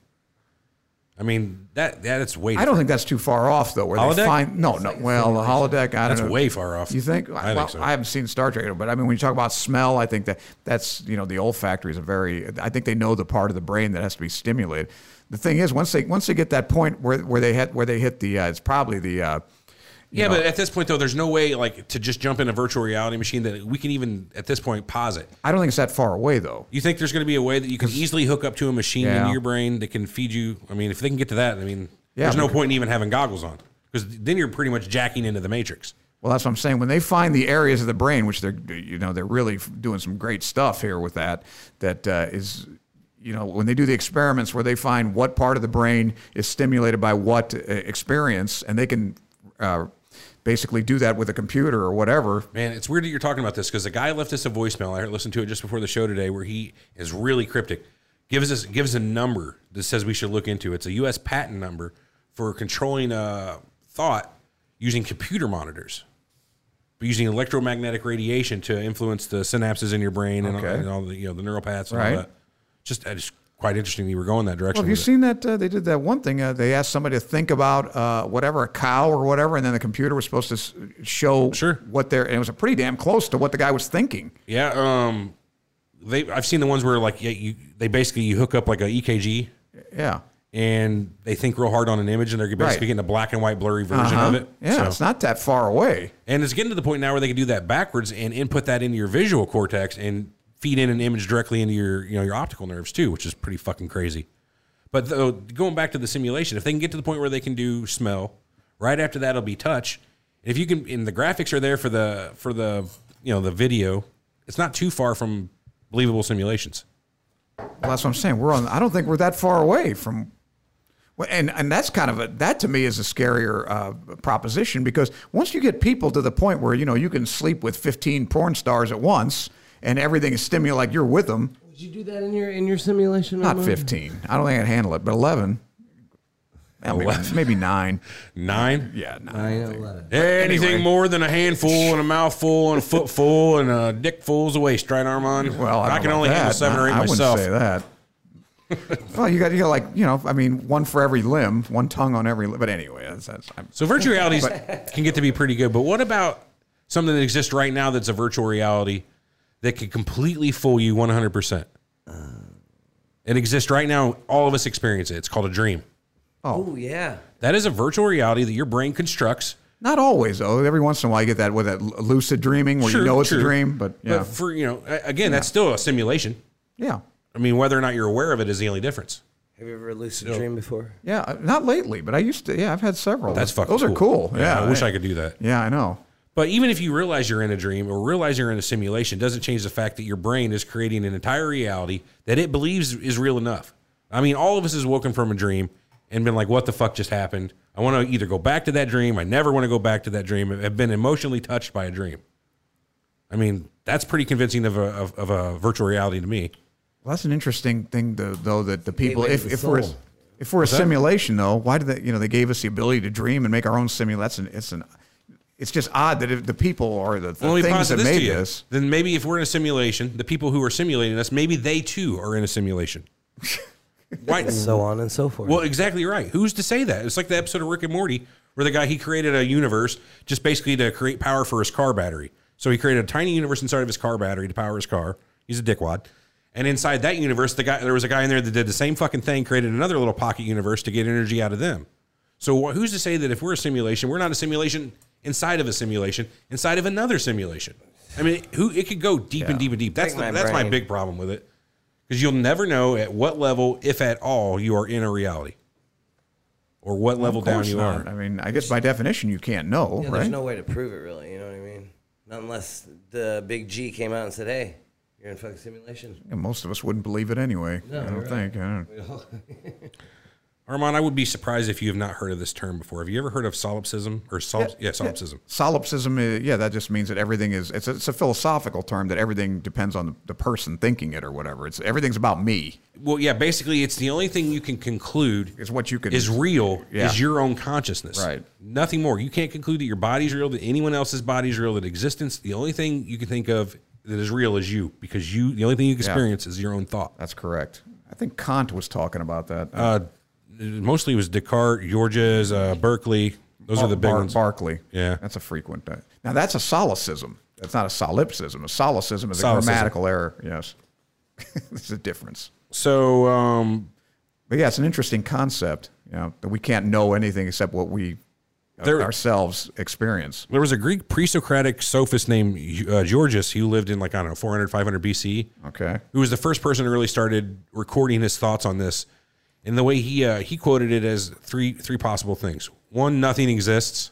I mean, that that it's way. I don't think that's too far off though. Where Holodeck? they find no, no. Well, the holodeck. I That's don't know. way far off. You think? I think well, so. I haven't seen Star Trek, but I mean, when you talk about smell, I think that that's you know the olfactory is a very. I think they know the part of the brain that has to be stimulated. The thing is, once they once they get that point where where they hit where they hit the, uh, it's probably the. Uh, you Yeah, know, but at this point though, there's no way like to just jump in a virtual reality machine that we can even at this point pause it. I don't think it's that far away though. You think there's going to be a way that you can easily hook up to a machine Yeah. into your brain that can feed you? I mean, if they can get to that, I mean, Yeah, there's no because- point in even having goggles on because then you're pretty much jacking into the matrix. Well, that's what I'm saying. When they find the areas of the brain, which they're, you know, they're really doing some great stuff here with that. That uh, is, you know, when they do the experiments where they find what part of the brain is stimulated by what uh, experience, and they can uh, basically do that with a computer or whatever. Man, it's weird that you're talking about this because the guy left us a voicemail. I listened to it just before the show today, where he is really cryptic. Gives us gives a number that says we should look into. It's a U S patent number for controlling uh, thought using computer monitors, but using electromagnetic radiation to influence the synapses in your brain and, all, Okay. and all the you know the neural paths and Right. all that. Just it's quite interesting. You were going that direction. Well, have you with it. seen that? Uh, they did that one thing. Uh, they asked somebody to think about uh, whatever, a cow or whatever, and then the computer was supposed to s- show Sure. what they're, and it was pretty damn close to what the guy was thinking. Yeah, um, they I've seen the ones where like yeah, you they basically you hook up like a E K G Yeah. and they think real hard on an image and they're basically Right. getting a black and white blurry version Uh-huh. of it. Yeah, So- it's not that far away. and it's getting to the point now where they can do that backwards and input that into your visual cortex and feed in an image directly into your you know your optical nerves too, which is pretty fucking crazy. But though, going back to the simulation, if they can get to the point where they can do smell, right after that it'll be touch. If you can, and the graphics are there for the for the you know the video, it's not too far from believable simulations. Well, that's what I'm saying. We're on. I don't think we're that far away from. Well, and and that's kind of a that to me is a scarier uh, proposition because once you get people to the point where you know you can sleep with fifteen porn stars at once and everything is stimulated like you're with them. Did you do that in your in your simulation? Not Armand? fifteen. I don't think I'd handle it, but eleven. Yeah, maybe, eleven. maybe nine. Nine. Yeah, nine. Nine, eleven. Anything Anyway. more than a handful and a mouthful and a footful and a dick full's a waste, right, Armand? Well, I, I don't can know only about handle that. seven or eight I, I myself. wouldn't say that. Well, you got you got like you know, I mean, one for every limb, one tongue on every limb. But anyway, that's, that's I'm, So virtual realities can get to be pretty good. But what about something that exists right now that's a virtual reality that could completely fool you one hundred percent. It exists right now. All of us experience it. It's called a dream. Oh, yeah. That is a virtual reality that your brain constructs. Not always, though. Every once in a while, you get that with that lucid dreaming where Sure, you know it's true. a dream. But yeah, But for, you know, again, that's still a simulation. yeah, I mean, whether or not you're aware of it is the only difference. Have you ever lucid dreamed before? yeah. uh, Not lately, but I used to. Yeah, I've had several. That's fucking Those are cool. Yeah, I wish I could do that. Yeah, I know. But even if you realize you're in a dream or realize you're in a simulation, doesn't change the fact that your brain is creating an entire reality that it believes is real enough. I mean, all of us has woken from a dream and been like, what the fuck just happened? I want to either go back to that dream. I never want to go back to that dream. I've been emotionally touched by a dream. I mean, that's pretty convincing of a, of, of a virtual reality to me. Well, that's an interesting thing, though, though that the people, Gateway if, to the if we're soul. if we're a that? simulation, though, why did they? You know, they gave us the ability to dream and make our own simulation. It's an, it's just odd that if the people or the, the Well, let me things posit that this to made you. this. Then maybe if we're in a simulation, the people who are simulating us, maybe they too are in a simulation. Why? So on and so forth. Well, exactly right. Who's to say that? It's like the episode of Rick and Morty where the guy, he created a universe just basically to create power for his car battery. So he created a tiny universe inside of his car battery to power his car. He's a dickwad. And inside that universe, the guy there was a guy in there that did the same fucking thing, created another little pocket universe to get energy out of them. So who's to say that if we're a simulation, we're not a simulation inside of a simulation, inside of another simulation? I mean, who it could go deep and deep and deep. That's Take my the, that's my brain. big problem with it. Because you'll never know at what level, if at all, you are in a reality. Or what level Of down course you not. are. I mean, I guess by definition, you can't know, yeah, right? there's no way to prove it, really. You know what I mean? Not unless the big G came out and said, hey, you're in a fucking simulation. And most of us wouldn't believe it anyway. No, I don't right. think. I don't. Armand, I would be surprised if you have not heard of this term before. Have you ever heard of solipsism? Or sol- yeah, solipsism. Solipsism, uh, yeah, that just means that everything is, it's a, it's a philosophical term that everything depends on the, the person thinking it or whatever. It's everything's about me. Well, yeah, basically, it's the only thing you can conclude It's what you can. is real Yeah. is your own consciousness. Right. Nothing more. You can't conclude that your body's real, that anyone else's body's real, that existence, the only thing you can think of that is real is you, because you, the only thing you can experience is your own thought. That's correct. I think Kant was talking about that. Uh, mostly it was Descartes, Georges, uh, Berkeley. Those are the big Bar- ones. Barclay. Yeah. That's a frequent. Uh, now, that's a solecism. That's not a solipsism. A solecism is a Solecism. grammatical error. Yes. There's a difference. So, um, But yeah, it's an interesting concept, you know, that we can't know anything except what we uh, There- ourselves experience. there was a Greek pre-Socratic sophist named uh, Georges who lived in, like, I don't know, four hundred, five hundred B C. Okay. Who was the first person who really started recording his thoughts on this. And the way he uh, he quoted it as three three possible things. One, nothing exists.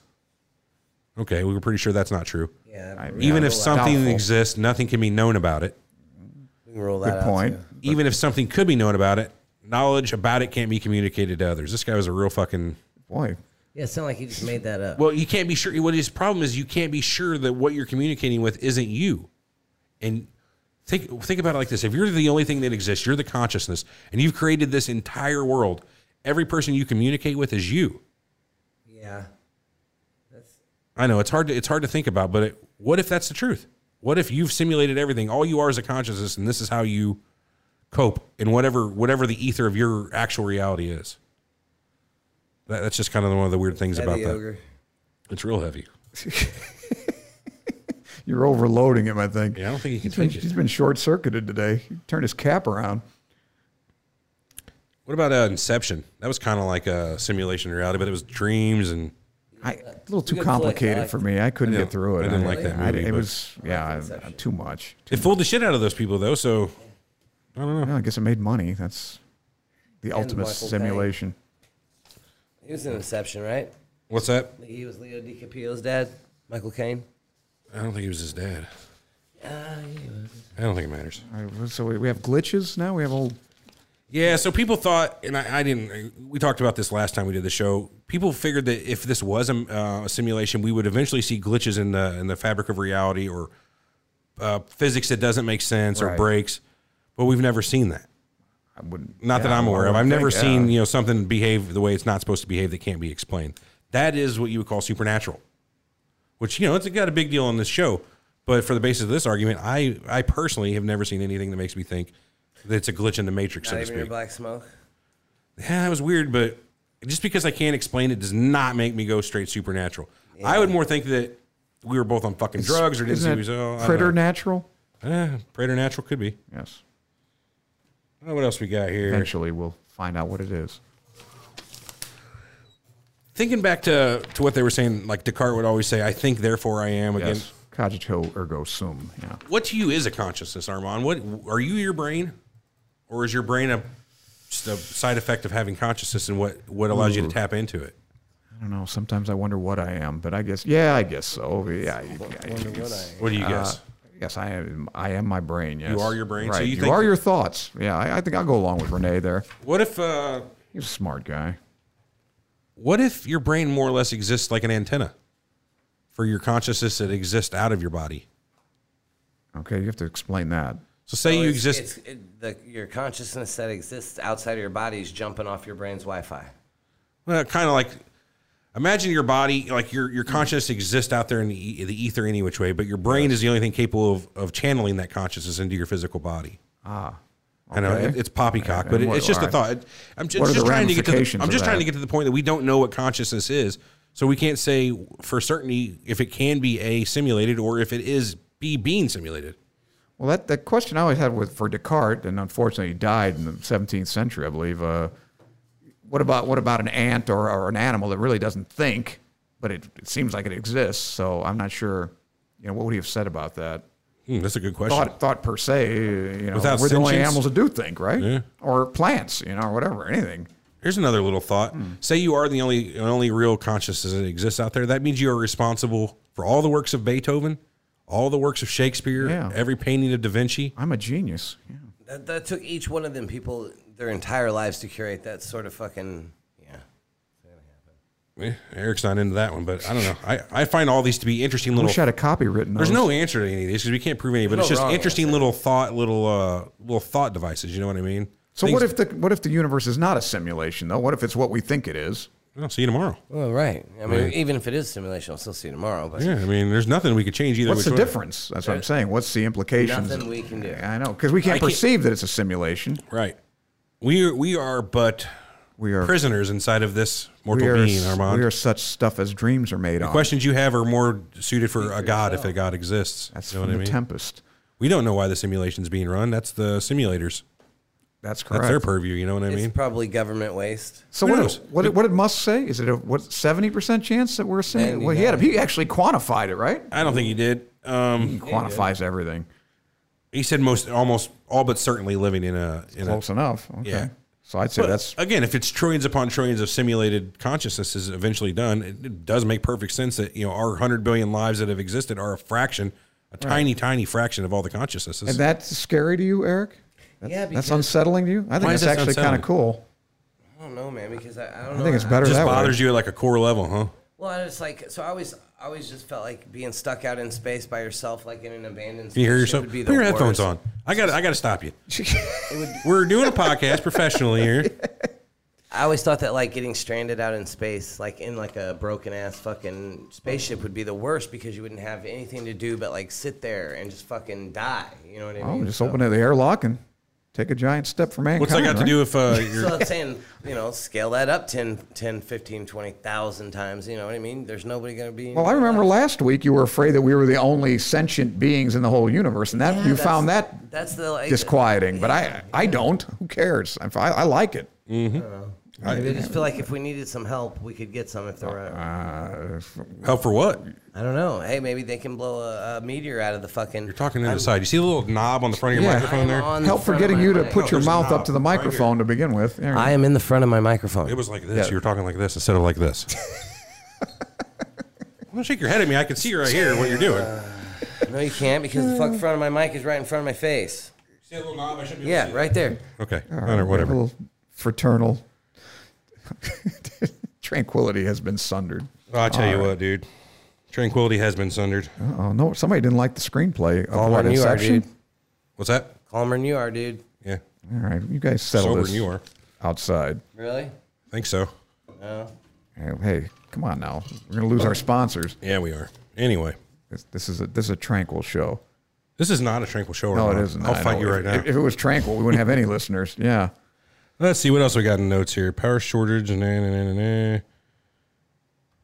Okay, we were pretty sure that's not true. Yeah, I- we Even can if roll that- something Doubtful. exists, nothing can be known about it. we can roll that Good out, point. too. Even if something could be known about it, knowledge about it can't be communicated to others. This guy was a real fucking... Boy, Yeah, it sounded like he just made that up. Well, you can't be sure. What his problem is, you can't be sure that what you're communicating with isn't you. And think think about it like this: if you're the only thing that exists, you're the consciousness, and you've created this entire world. Every person you communicate with is you. Yeah. That's I know it's hard to it's hard to think about, but it, what if that's the truth? What if you've simulated everything? All you are is a consciousness, and this is how you cope in whatever whatever the ether of your actual reality is. That, that's just kind of one of the weird things about heavy that. ogre. It's real heavy. you're overloading him, I think. Yeah, I don't think he can He's been, take it. he's been short-circuited today. He turned his cap around. What about uh, Inception? That was kind of like a simulation reality, but it was dreams and I, a little too good flick. complicated I liked for it. me. I couldn't I get didn't- through it. I didn't like that I- movie, it but- was, yeah, I- too much. it fooled the shit out of those people, though. So I don't know. Well, I guess it made money. That's the ultimate Michael simulation. He was in Inception, right? What's that? He was Leo DiCaprio's dad, Michael Caine. I don't think he was his dad. Uh, he was. I don't think it matters. All right, so we we have glitches now. We have old. Yeah, so people thought, and I, I didn't. We talked about this last time we did the show. People figured that if this was a, uh, a simulation, we would eventually see glitches in the in the fabric of reality or uh, physics that doesn't make sense or Right. breaks. But we've never seen that. I wouldn't. Not that yeah, I'm aware of. I I've would never think, seen yeah. you know something behave the way it's not supposed to behave that can't be explained. That is what you would call supernatural, which you know it's got a big deal on this show. But for the basis of this argument, I I personally have never seen anything that makes me think that it's a glitch in the matrix, Not so to even your speak. Black Smoke. Yeah, that was weird, but just because I can't explain it does not make me go straight supernatural. I would more think that we were both on fucking drugs or didn't see Isn't we that oh, I don't know. preternatural? Eh, preternatural could be. Yes. Oh, what else we got here? Eventually, we'll find out what it is. Thinking back to, to what they were saying, like Descartes would always say, I think, therefore I am. Again, Yes. Cogito ergo sum. Yeah. what to you is a consciousness, Armand? What are you your brain? Or is your brain a just a side effect of having consciousness and what, what allows you to tap into it? I don't know. Sometimes I wonder what I am, but I guess, yeah, I guess so. Yeah. I, I, Wonder what I. What do you guess? Uh, yes, I am. I am my brain. Yes. You are your brain? Right. So you you think- are your thoughts. Yeah. I, I think I'll go along with Renee there. What if uh, He's a smart guy. what if your brain more or less exists like an antenna for your consciousness that exists out of your body? Okay, you have to explain that. So say So you it's- exist. It's, it, the, your consciousness that exists outside of your body is jumping off your brain's Wi-Fi. Well, kind of like, imagine your body, like your, your consciousness exists out there in the, e- the ether any which way, but your brain is the only thing capable of, of channeling that consciousness into your physical body. Ah. I know okay. it, it's poppycock, And but it, what- it's just a all thought. right. It- I'm just, What are just the trying to get to the, ramifications I'm of just trying that? to get to the point that we don't know what consciousness is, so we can't say for certainty if it can be a simulated or if it is be being simulated. Well, that, that question I always had with for Descartes, and unfortunately he died in the seventeenth century, I believe. Uh, what about what about an ant or, or an animal that really doesn't think, but it, it seems like it exists? So I'm not sure. You know, what would he have said about that? Hmm, that's a good question. Thought, thought per se, you know, Without we're the only sentience? animals that do think, right? Yeah. Or plants, you know, or whatever, anything. Here's another little thought. Hmm. Say you are the only only real consciousness that exists out there. That means you are responsible for all the works of Beethoven, all the works of Shakespeare, Yeah. every painting of Da Vinci. I'm a genius. Yeah. That, that took each one of them people their entire lives to curate that sort of fucking, yeah. Eh, Eric's not into that one, but I don't know. I, I find all these to be interesting I little. wish I had a copy written. There's those. no answer to any of these because we can't prove any, but There's it's no just wrong interesting answer. little thought, little uh, little thought devices. You know what I mean? So Things- what if the what if the universe is not a simulation though? What if it's what we think it is? I'll see you tomorrow. Well, right. I mean, Right. even if it is simulation, I'll still see you tomorrow. But Yeah, I mean, there's nothing we could change either. What's the which way. difference? That's what I'm saying. What's the implications? Nothing we can do. I know because we can't I can't- perceive that it's a simulation. Right. We are, we are but We are prisoners inside of this mortal we are, being, Armand. we are such stuff as dreams are made The on. questions you have are more suited for a god if a god exists. That's you know from what I the mean? Tempest. We don't know why the simulation's being run. That's the simulators. That's correct. That's their purview. You know what I it's mean? probably government waste. So Who what, knows? what, did- what did Musk say? Is it a what seventy percent chance that we're seeing? Well, he had a, he actually quantified it, right? I don't think he did. Um, He quantifies everything. he said most, almost, all but certainly living in a in a. Close enough. Okay. Yeah. So I'd say But that's again, if it's trillions upon trillions of simulated consciousness is eventually done, it, it does make perfect sense that you know our hundred billion lives that have existed are a fraction, a tiny, tiny fraction of all the consciousnesses. and that's scary to you, Eric. That's, Yeah, that's because- unsettling to you. I think Why is that's that actually kind unsettling? of cool. I don't know, man, because I, I don't I know. think it's better It just that bothers way. you at like a core level, huh? Well, it's like, so I always, I always just felt like being stuck out in space by yourself, like in an abandoned. Can you hear spaceship yourself? would be Put your the headphones worst. on. I got. I got to stop you. We're doing a podcast professionally here. I always thought that like getting stranded out in space, like in like a broken ass fucking spaceship, would be the worst because you wouldn't have anything to do but like sit there and just fucking die. You know what I Oh, mean? just So- open the airlock and take a giant step for mankind. What's that got to right? do with uh, your? So I'm saying, you know, scale that up ten, ten, fifteen, twenty thousand times. You know what I mean? There's nobody going to be. Well, I remember last week you were afraid that we were the only sentient beings in the whole universe, and that Yeah, you that's- found that That's the like, disquieting. But I, I don't. Who cares? I, I like it. I just feel like if we needed some help, we could get some if there were. Uh, Help for what? I don't know. Hey, maybe they can blow a, a meteor out of the fucking. You're talking to I'm- the side. You see the little knob on the front of your Yeah. microphone there? I'm on the help for front of getting my you to mic. put No, your there's a mouth knob up to the right microphone to begin with. There you I go. am in the front of my microphone. It was like this. Yeah. You were talking like this instead of like this. Don't shake your head at me. I can see right here what you're doing. No, you can't because the fuck front of my mic is right in front of my face. See that little knob? I shouldn't be able to Yeah, see right there. that. Okay. All I right, don't know, whatever. A little fraternal tranquility has been sundered. Oh, I'll tell you what, dude. Tranquility has been sundered. Oh no! Somebody didn't like the screenplay of Calmer what than you are, Inception. dude. What's that? Calmer than you are, dude. Yeah. All right, you guys settle Sober this than you are. outside. Really? Think so. No. Hey, hey, come on now. We're gonna lose our sponsors. Yeah, we are. Anyway, This, this is a this is a tranquil show. this is not a tranquil show. No, Ramon. it isn't. I'll I fight know. you right if, now. If, if it was tranquil, we wouldn't have any listeners. Yeah. Let's see what else we got in notes here. Power shortage. Nah, nah, nah, nah, nah.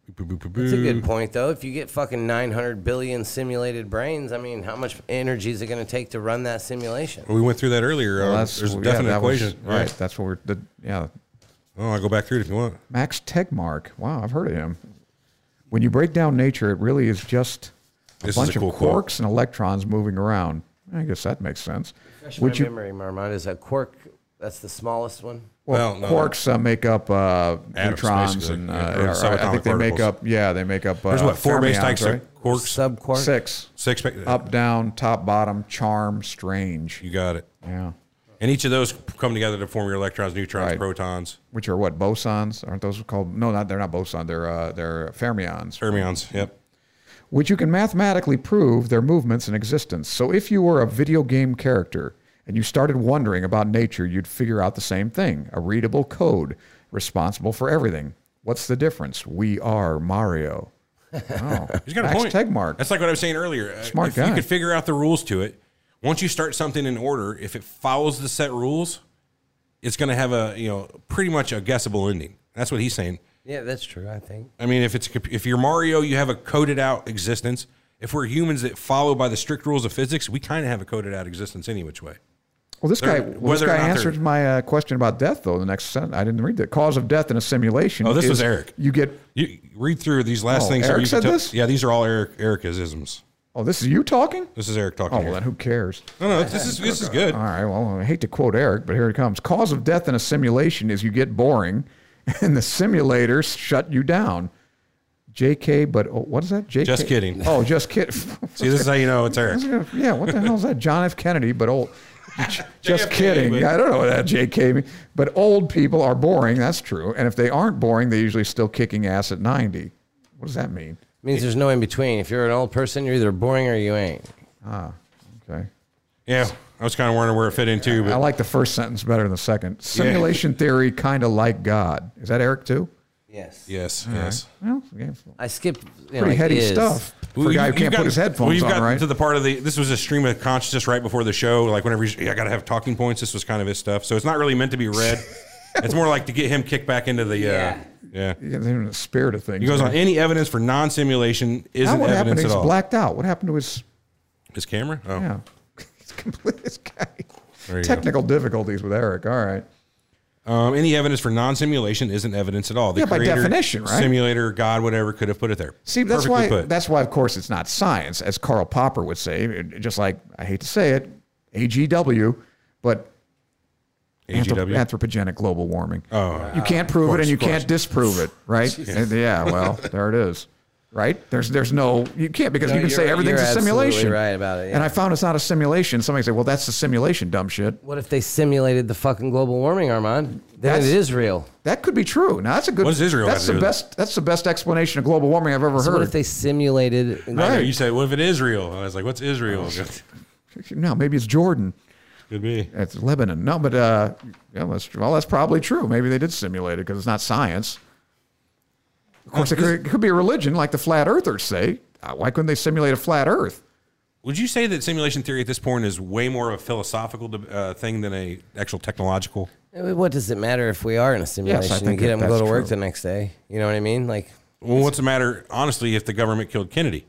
That's a good point, though. If you get fucking nine hundred billion simulated brains, I mean, how much energy is it going to take to run that simulation? We went through that earlier. Well, uh, that's, there's a yeah, definite that was- equation. right. That's what we're. The, yeah. Oh, I'll go back through it if you want. Max Tegmark. Wow, I've heard of him. When you break down nature, it really is just a This is bunch a cool of quote. quarks and electrons moving around. I guess that makes sense. Refresh Would my you? memory, Marmont. Is a quark, that's the smallest one? Well, Well, no. quarks uh, make up uh, Atoms, neutrons, basically. and uh, Yeah, or or I subatomic think they make particles. up. Yeah, they make up. Uh, There's what, four base fermions, types right? of quarks? Subquark? Six. Six. Up, down, top, bottom, charm, strange. You got it. Yeah. And each of those come together to form your electrons, neutrons, Right. protons, Which are what, bosons? Aren't those called? No, not they're not bosons. They're uh, they're fermions. fermions. Yep. Which you can mathematically prove their movements and existence. So if you were a video game character and you started wondering about nature, you'd figure out the same thing. A readable code responsible for everything. What's the difference? We are Mario. Oh, He's got a Max point. Tegmark. That's like what I was saying earlier. Uh, Smart if guy. you could figure out the rules to it, once you start something in order, if it follows the set rules, it's going to have a, you know, pretty much a guessable ending. That's what he's saying. Yeah, that's true, I think. I mean, if it's if you're Mario, you have a coded out existence. If we're humans that follow by the strict rules of physics, we kind of have a coded out existence any which way. Well, this guy, They're- well, this whether or guy not answered they're- my uh, question about death, though. The next sentence, I didn't read that. Cause of death in a simulation. Oh, this is was Eric. You get. You read through these last Oh, things. so Eric you can said tell- this? Yeah, these are all Eric Ericisms. Oh, this is you talking? This is Eric talking. Oh, here. well, then who cares? No, no, this is this is good. All right. Well, I hate to quote Eric, but here it comes. Cause of death in a simulation is you get boring, and the simulators shut you down. J K, but oh, what is that? J K? Just kidding. Oh, just kidding. See, this is how you know it's Eric. Yeah, what the hell is that? John F. Kennedy, but old. Just J F K, kidding. but- I don't know what that J K means. But old people are boring. That's true. And if they aren't boring, they're usually still kicking ass at ninety. What does that mean? It means there's no in between. If you're an old person, you're either boring or you ain't. Ah, okay. Yeah, I was kind of wondering where it fit into, I but like the first sentence better than the second. Simulation theory, kind of like God. Is that Eric too? Yes. yes, yes. Well, yeah, I skipped, you know, pretty like heady is. stuff for Well, a guy you- who can't you've put gotten- his well, headphones you've on, gotten right? to the part of the. This was a stream of consciousness right before the show. Like whenever you, I got to have talking points. This was kind of his stuff. So it's not really meant to be read. It's more like to get him kicked back into the. Uh, Yeah. yeah. Yeah, they're in the spirit of things. He goes man. on. Any evidence for non-simulation Now isn't what happened? evidence He's at all. blacked out. What happened to his? His camera. Oh, Yeah, he's complete. This guy. There you go. Technical difficulties with Eric. All right. Um, any evidence for non-simulation isn't evidence at all. The Yeah, by creator, definition, right? Simulator, God, whatever, could have put it there. See, that's Perfectly why. put. That's why, of course, it's not science, as Karl Popper would say. Just like I hate to say it, A G W, but A G W. anthrop- anthropogenic global warming. Oh, You can't prove course, it and you of course. can't disprove it, right? And yeah, well, there it is. Right? There's there's no you can't because No, you can you're say right- everything's you're a absolutely simulation. right about it, yeah. And I found it's not a simulation. Somebody say, "Well, that's a simulation, dumb shit." What if they simulated the fucking global warming, Armand? Then That's- it is real. That could be true. Now that's a good. What does Israel That's have to the do with best. That's the best explanation of global warming I've ever So heard. what if they simulated? I know, Right. you said, what if it is real? I was like, what's Israel? no, maybe it's Jordan. Could be. It's Lebanon. No, but uh, yeah, that's, well, that's probably true. Maybe they did simulate it because it's not science. Of course, it could, it could be a religion like the flat earthers say. Uh, Why couldn't they simulate a flat Earth? Would you say that simulation theory at this point is way more of a philosophical uh, thing than a actual technological? What does it matter if we are in a simulation? think you get that them to go that's to work true. the next day. You know what I mean? Like, Well, what's the matter, honestly, if the government killed Kennedy?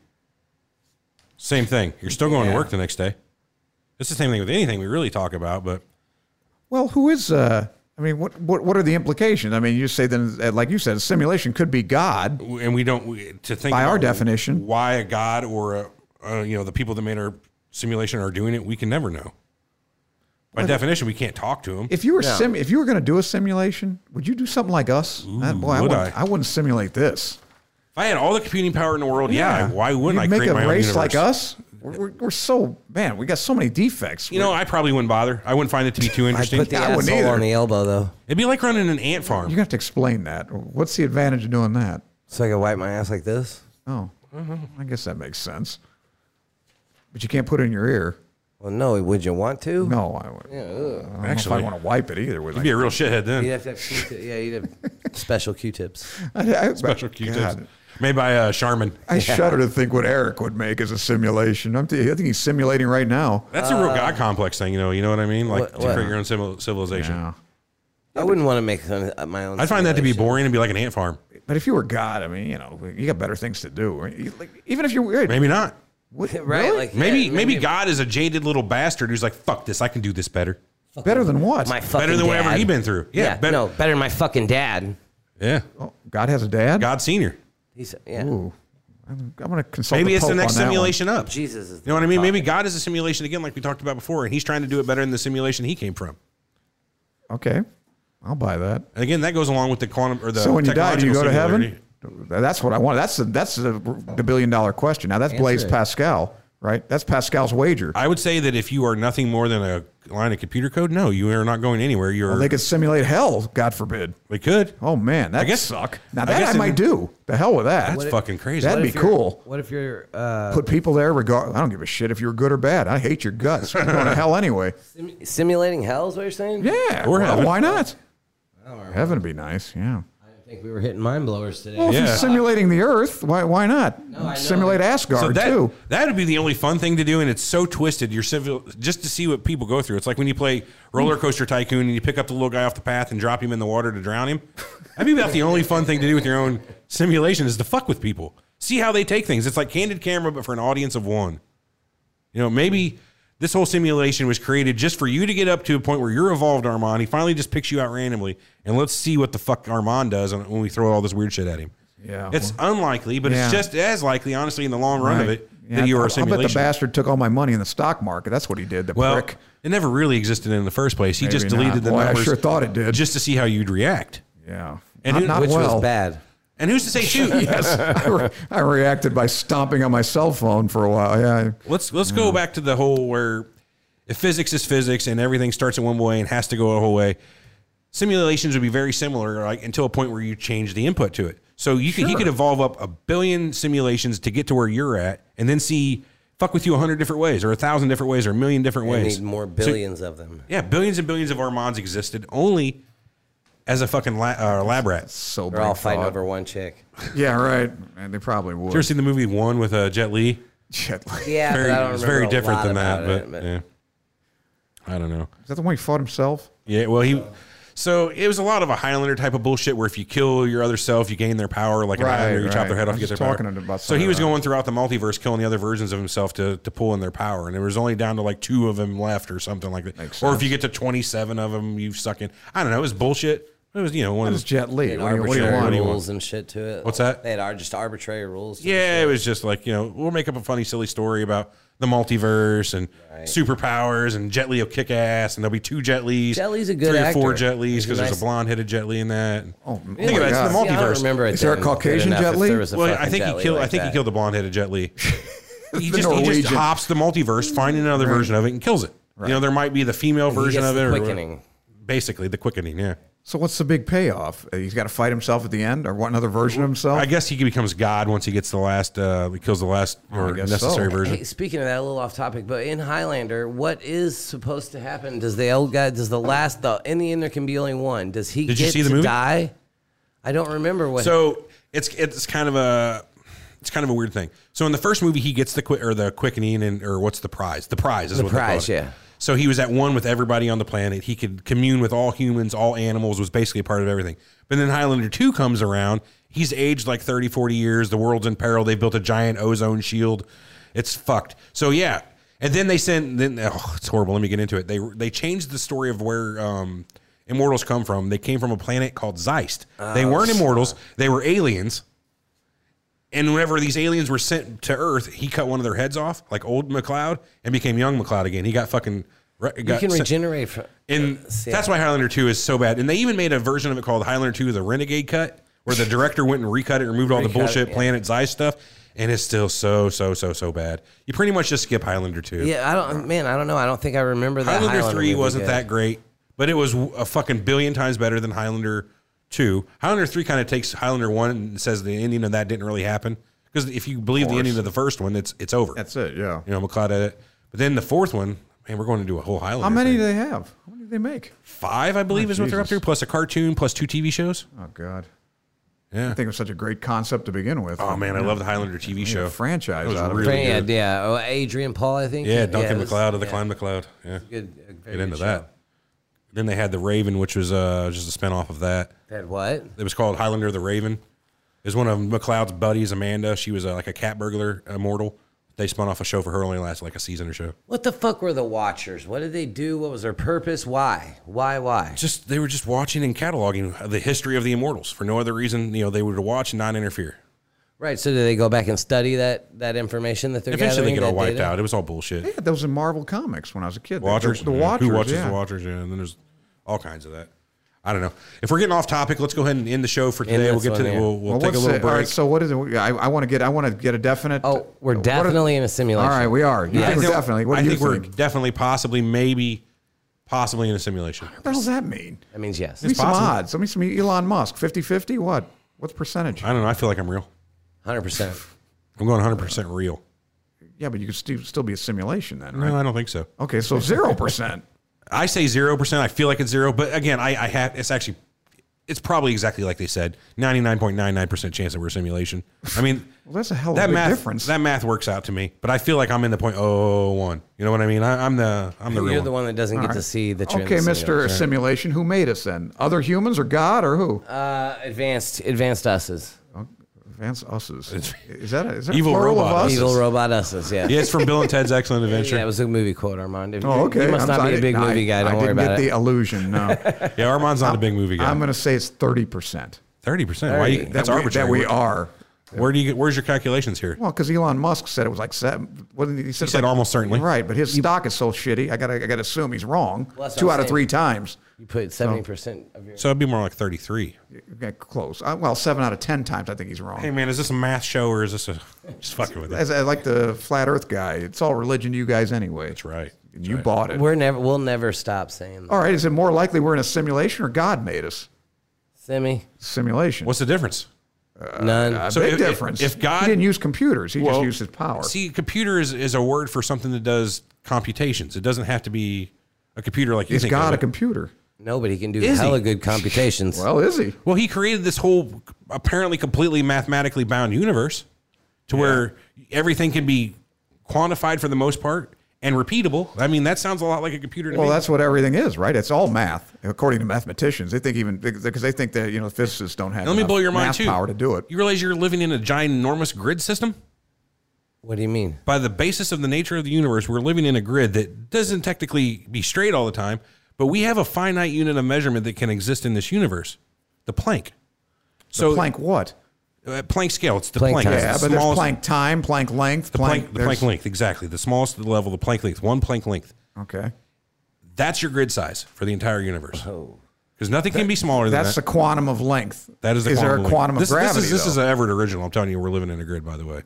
Same thing. You're still going Yeah. to work the next day. It's the same thing with anything we really talk about, but Well, who is? Uh, I mean, what, what what are the implications? I mean, you say then, uh, like you said, a simulation could be God. and we don't we, to think By our about definition. why a god or a, uh, you know the people that made our simulation are doing it. We can never know. By definition, we can't talk to them. If you were No. sim, if you were going to do a simulation, would you do something like us? Uh, boy, I would wouldn't, I? I wouldn't simulate this. If I had all the computing power in the world, yeah, why wouldn't You'd I make create a my own race universe? like us? We're, we're, we're so man. We got so many defects. You know, I probably wouldn't bother. I wouldn't find it to be too I interesting. put the Yeah, I wouldn't asshole either. on the elbow though, It'd be like running an ant farm. you have to explain that. What's the advantage of doing that? so I can wipe my ass like this. Oh, I guess that makes sense. But you can't put it in your ear. Well, no. Would you want to? No, I, would, Yeah, ugh. I don't know if Actually. I want to wipe it either. With You'd be a real shithead then. You'd have to have Q-tip. Yeah, you'd have special Q-tips. I, I, Special Q-tips. God, Made by uh, Charmin. I shudder to think what Eric would make as a simulation. I'm t- I think he's simulating right now. That's a real God complex thing, you know. You know what I mean? Like what- to what? create your own civil, civilization. Yeah. I wouldn't want to make some- my own. I'd find that to be simulation. boring and be like an ant farm. But if you were God, I mean, you know, you got better things to do. You- like, even if you're weird, Maybe not. Right? Really? Like Maybe yeah, maybe God is a jaded little bastard who's like, fuck this, I can do this better. better than what? my fucking Better than whatever dad. he's been through. Yeah, Yeah, better. no, better than my fucking dad. Yeah. Oh, God has a dad. God Senior. He's yeah. Ooh, I'm, I'm going to consult. Maybe the it's the Pope next on that one. simulation up. Jesus is. You know what I mean? Maybe God is a simulation again, like we talked about before, and he's trying to do it better than the simulation he came from. Okay, I'll buy that. And again, that goes along with the quantum or the. So when you die, do you go to technological heaven? singularity. That's what I want. That's the, that's the, the billion dollar question. Now that's Blaise it. Pascal, right? That's Pascal's wager. I would say that if you are nothing more than a line of computer code, no, you are not going anywhere. You're. Well, they could simulate hell, God forbid. They could. Oh man, that guess- suck. Now I that guess I, in- might do. The hell with that. That's fucking crazy. That'd What be if you're- cool. What if you're uh, Put people there regard. I don't give a shit if you're good or bad. I hate your guts. You're going to hell anyway. sim- simulating hell? Is what you're saying? Yeah. Or well, heaven. why not? Oh, Heaven would be nice. Yeah. I think we were hitting mind blowers today. Well, if Yeah. you're simulating the Earth, why why not? I know. Simulate Asgard So that too. that would be the only fun thing to do, and it's so twisted. You're civil just to see what people go through. It's like when you play Roller Coaster Tycoon and you pick up the little guy off the path and drop him in the water to drown him. That'd be about the only fun thing to do with your own simulation is to fuck with people, see how they take things. It's like Candid Camera, but for an audience of one. You know, maybe this whole simulation was created just for you to get up to a point where you're evolved, Armand. He finally just picks you out randomly, and let's see what the fuck Armand does when we throw all this weird shit at him. Yeah. It's unlikely, but Yeah. it's just as likely, honestly, in the long run of Right. it, Yeah, that you are I- a simulation. I bet the bastard took all my money in the stock market. That's what he did. The well, prick. it never really existed in the first place. He just Maybe deleted not. the Boy, I numbers. sure thought it did. just to see how you'd react. Yeah. And not, who- not Which well. was bad. And who's to say too? Yes. I, re- I reacted by stomping on my cell phone for a while. Yeah. Let's let's go back to the whole where if physics is physics and everything starts in one way and has to go a whole way. Simulations would be very similar, like until a point where you change the input to it. So you could he could evolve up a billion simulations to get to where you're at, and then see fuck with you a hundred different ways, or a thousand different ways, or a million different We ways. need more So- billions of them. yeah, billions and billions of Armands existed only as a fucking la- uh, lab rat. So They're all big fighting thought. over one chick. Yeah, right. And they probably would. Did you ever see the movie One with uh, Jet Li? Shit. Yeah, Very, but I don't it's remember very a different lot than that, about but, it, yeah, I don't know. Is that the one he fought himself? Yeah, well, he. So it was a lot of a Highlander type of bullshit where if you kill your other self, you gain their power. Like Right, a Highlander, you chop right. their head I off, you was get their talking power. about So some he of was that. going throughout the multiverse, killing the other versions of himself to, to pull in their power, and there was only down to like two of them left or something like that. Makes Or if sense. you get to twenty-seven of them, you suck in. I don't know. It was bullshit. It was you know one That of was those. Jet Li. They had What do you, what do you arbitrary want? do you want? rules and shit to it. What's that? They had ar- just arbitrary rules. to the Yeah, shit. it was just like you know we'll make up a funny, silly story about the multiverse and superpowers, and Jet Li will kick ass, and there'll be two Jet Lis, Jet Li's a good three or four actor. Jet Lis He's a because there's nice- a blonde-headed Jet Li in that. Oh, Think my about it, it's the God. See, I don't multiverse. remember it Is there a then Caucasian good enough Jet if Li? there was a Well, I fucking think Jet he Li killed. like I think he that. killed the blonde-headed Jet Li. he, just, he just Norwegian. hops the multiverse, finding another version of it, and kills it. You know, there might be the female He version gets of the it, or quickening. basically the quickening. Yeah, So what's the big payoff? Uh, He's got to fight himself at the end, or what? Another version of himself? I guess he becomes God once he gets the last. Uh, he kills the last or I guess necessary so. version. Hey, speaking of that, a little off topic, but in Highlander, what is supposed to happen? Does the old guy? Does the last? The in the end, there can be only one. Does he Did get you see the to movie? die? I don't remember what. So it's it's kind of a it's kind of a weird thing. So in the first movie, he gets the qui- or the quickening and or what's the prize? The prize is The what they call prize, it. yeah. So he was at one with everybody on the planet. He could commune with all humans, all animals, was basically a part of everything. But then Highlander two comes around. He's aged like thirty, forty years. The world's in peril. They've built a giant ozone shield. It's fucked. So yeah. And then they send, then oh, it's horrible. Let me get into it. They they changed the story of where um, immortals come from. They came from a planet called Zeist. they weren't immortals. They were aliens. And whenever these aliens were sent to Earth, he cut one of their heads off, like old McLeod, and became young McLeod again. He got fucking. Got you can sent- regenerate from. and See, that's why Highlander two is so bad. And they even made a version of it called Highlander two, the Renegade Cut, where the director went and recut it, removed all the Recut it, bullshit yeah. Planet Zeiss stuff, and it's still so, so, so, so bad. You pretty much just skip Highlander two. Yeah, I don't. Man, I don't know. I don't think I remember that. Highlander, Highlander three movie wasn't good. that great, but it was a fucking billion times better than Highlander two. Highlander three kind of takes Highlander one and says the ending of that didn't really happen. Because if you believe the ending of the first one, it's it's over. That's it, yeah. You know, McLeod had it. But then the fourth one, man, we're going to do a whole Highlander How many thing. do they have? How many do they make? Five, I believe, Oh, is what they're up Jesus. to, plus a cartoon, plus two T V shows. Oh, God. Yeah. I think it was such a great concept to begin with. Oh man, I love the Highlander T V Made a show. franchise That was out of it. really Yeah, good. yeah. Oh, Adrian Paul, I think. Yeah, Duncan it was- McLeod of the yeah. Clan McLeod. Yeah, Good, a very get into good that. show. Then they had the Raven, which was uh, just a spinoff of that. They had what? It was called Highlander the Raven. Is one of McLeod's buddies, Amanda. She was uh, like a cat burglar immortal. They spun off a show for her, only lasted like a season or so. What the fuck were the Watchers? What did they do? What was their purpose? Why? Why? Why? Just they were just watching and cataloging the history of the Immortals for no other reason. You know, they were to watch and not interfere. Right. So did they go back and study that that information that they're Eventually, they gathering? get all that wiped data? out. It was all bullshit. Yeah, those in Marvel Comics when I was a kid. Watchers, The, the yeah. Watchers. Who watches yeah. the Watchers? Yeah, and then there's all kinds of that. I don't know. If we're getting off topic, let's go ahead and end the show for today. End We'll this get to one, the, yeah. we'll, we'll Well, take a what's little the- break. All right, so what is it? I, I want to get. I want to get a definite. Oh, we're what definitely are- in a simulation. All right, we are. You Yeah. think I we're think- definitely. What do I you think we're think? definitely, possibly, maybe, possibly in a simulation. What the hell does that mean? That means yes. Give me some possible. odds. Let me some Elon Musk. fifty-fifty? What? What's percentage? I don't know. I feel like I'm real. one hundred percent. I'm going one hundred percent real. Yeah, but you could still still be a simulation then, right? No, I don't think so. Okay, so zero percent. I say zero percent. I feel like it's zero, but again, I, I have. It's actually, it's probably exactly like they said. ninety-nine point nine nine percent chance that we're a simulation. I mean, Well, that's a hell of that a big math difference. that math works out to me. But I feel like I'm in the point oh one. You know what I mean? I, I'm the I'm the real You're one. the one that doesn't get All to right. see that you're Okay, in the Mister simulation. Simulation, who made us then? Other humans or God or who? Uh, advanced, advanced us's. Advanced us's. Is that a, is that Evil a plural robot of us? us's. Evil robot us's, yeah. Yeah, it's from Bill and Ted's Excellent Adventure. Yeah, it was a movie quote, Armand. If Oh, you- okay. You must I'm not sorry. be a big I- movie guy. Don't I worry didn't about get it. the illusion. No, Yeah, Armand's not a big movie guy. I'm going to say it's thirty percent. Thirty percent. Why? You, That that's that we, arbitrary. that we are. Where do you get? Where's your calculations here? Well, because Elon Musk said it was like seven. What did he, he said? He said like- almost certainly. Right, but his stock is so shitty. I got I got to assume he's wrong. Well, that's what Two I'm out of saying. three times. You put seventy percent of your... So it'd be more like thirty-three. Okay, close. Uh, well, seven out of ten times I think he's wrong. Hey man, is this a math show or is this a just fucking with it? As, as like the flat Earth guy, it's all religion to you guys anyway. That's right. And you bought it. We're never, we'll never stop saying that. All right, is it more likely we're in a simulation or God made us? Semi, Simulation. What's the difference? none. a So big if- if- difference? if God- he didn't use computers, he Well, just used his power. See, computer is, is a word for something that does computations. It doesn't have to be a computer like you is think God of a it. computer? Nobody can do Is he? hella good computations. Well, is he? Well, he created this whole apparently completely mathematically bound universe to where everything can be quantified for the most part and repeatable. I mean, that sounds a lot like a computer to Well, me. that's what everything is, right? It's all math, according to mathematicians. They think even because they think that you know physicists don't have And let me enough blow your mind math too. power to do it. You realize you're living in a giant, enormous grid system? What do you mean? By the basis of the nature of the universe, we're living in a grid that doesn't technically be straight all the time, but we have a finite unit of measurement that can exist in this universe, the Planck. So the Planck what? uh, Planck scale, it's the Planck Planck. time. It's Yeah, the but there's smallest- Planck time, Planck length, the Planck, Planck, the there's- Planck length, exactly. The smallest level, the Planck length, one Planck length. Okay, That's your grid size for the entire universe. Oh. Because nothing can be smaller than that's that. the quantum of length. that is the is there a length. quantum of this, gravity? This is, this though? is an Everett original. I'm telling you, we're living in a grid, by the way.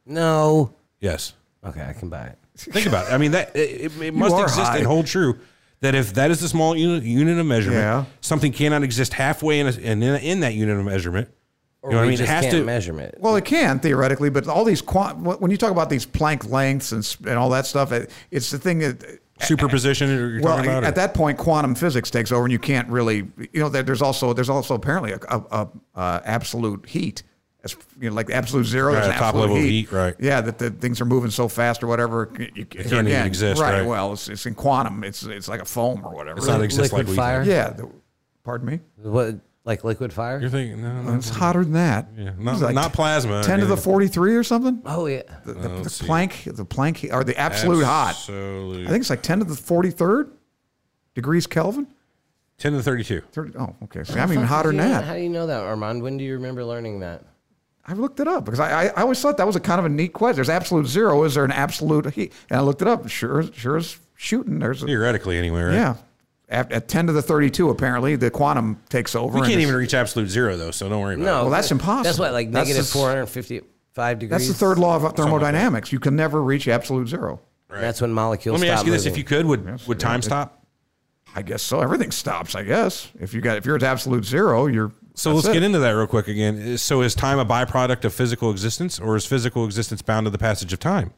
No. Yes. Okay, I can buy it. Think about it. I mean, that it, it, it must are exist high. and hold true that if that is the small unit, unit of measurement, Yeah. something cannot exist halfway in, a, in, in that unit of measurement. Or You know what I we mean? It just has can't to- measure it. Well, it can theoretically, but all these quant- when you talk about these Planck lengths and s- and all that stuff, it, it's the thing that Superposition you're well, talking about? or- at that point, quantum physics takes over, and you can't really, you know, there, there's also there's also apparently a, a, a uh, absolute heat, as you know, like absolute zero. Right, there's a an top absolute level of heat. heat, right. Yeah, that the things are moving so fast or whatever. You, you can't even exist, right. Well, it's, it's in quantum. It's it's like a foam or whatever. It's not exist Liquid like we fire? think. Yeah. The, pardon me. What, like liquid fire? You're thinking, no, no, It's hotter than that. yeah, What not, is it, like not plasma. ten to the yeah. forty-three or something. Oh, yeah. The, the, the let's see. Planck, the Planck, heat- or the absolute hot. Absolute. I think it's like ten to the forty-third degrees Kelvin. ten to the thirty-two. thirty, oh, okay. So I'm even Fuck, hotter did than you know- that. How do you know that, Armand? When do you remember learning that? I looked it up because I, I, I always thought that was a kind of a neat question. There's absolute zero. Is there an absolute heat? And I looked it up. Sure, sure as shooting. There's a, Theoretically, anyway, right? yeah. At, at ten to the thirty-two, apparently the quantum takes over. We and can't it's- even reach absolute zero, though, so don't worry about No. it. Well, that's impossible. That's what, like That's negative the- four hundred fifty-five degrees? That's the third law of like thermodynamics. You can never reach absolute zero. And that's when molecules Let me ask stop you this: moving. if you could, would Yes, would yeah, time it- stop? I guess so. Everything stops. I guess if you got if you're at absolute zero, you're. So that's let's it. get into that real quick again. Is- So is time a byproduct of physical existence, or is physical existence bound to the passage of time?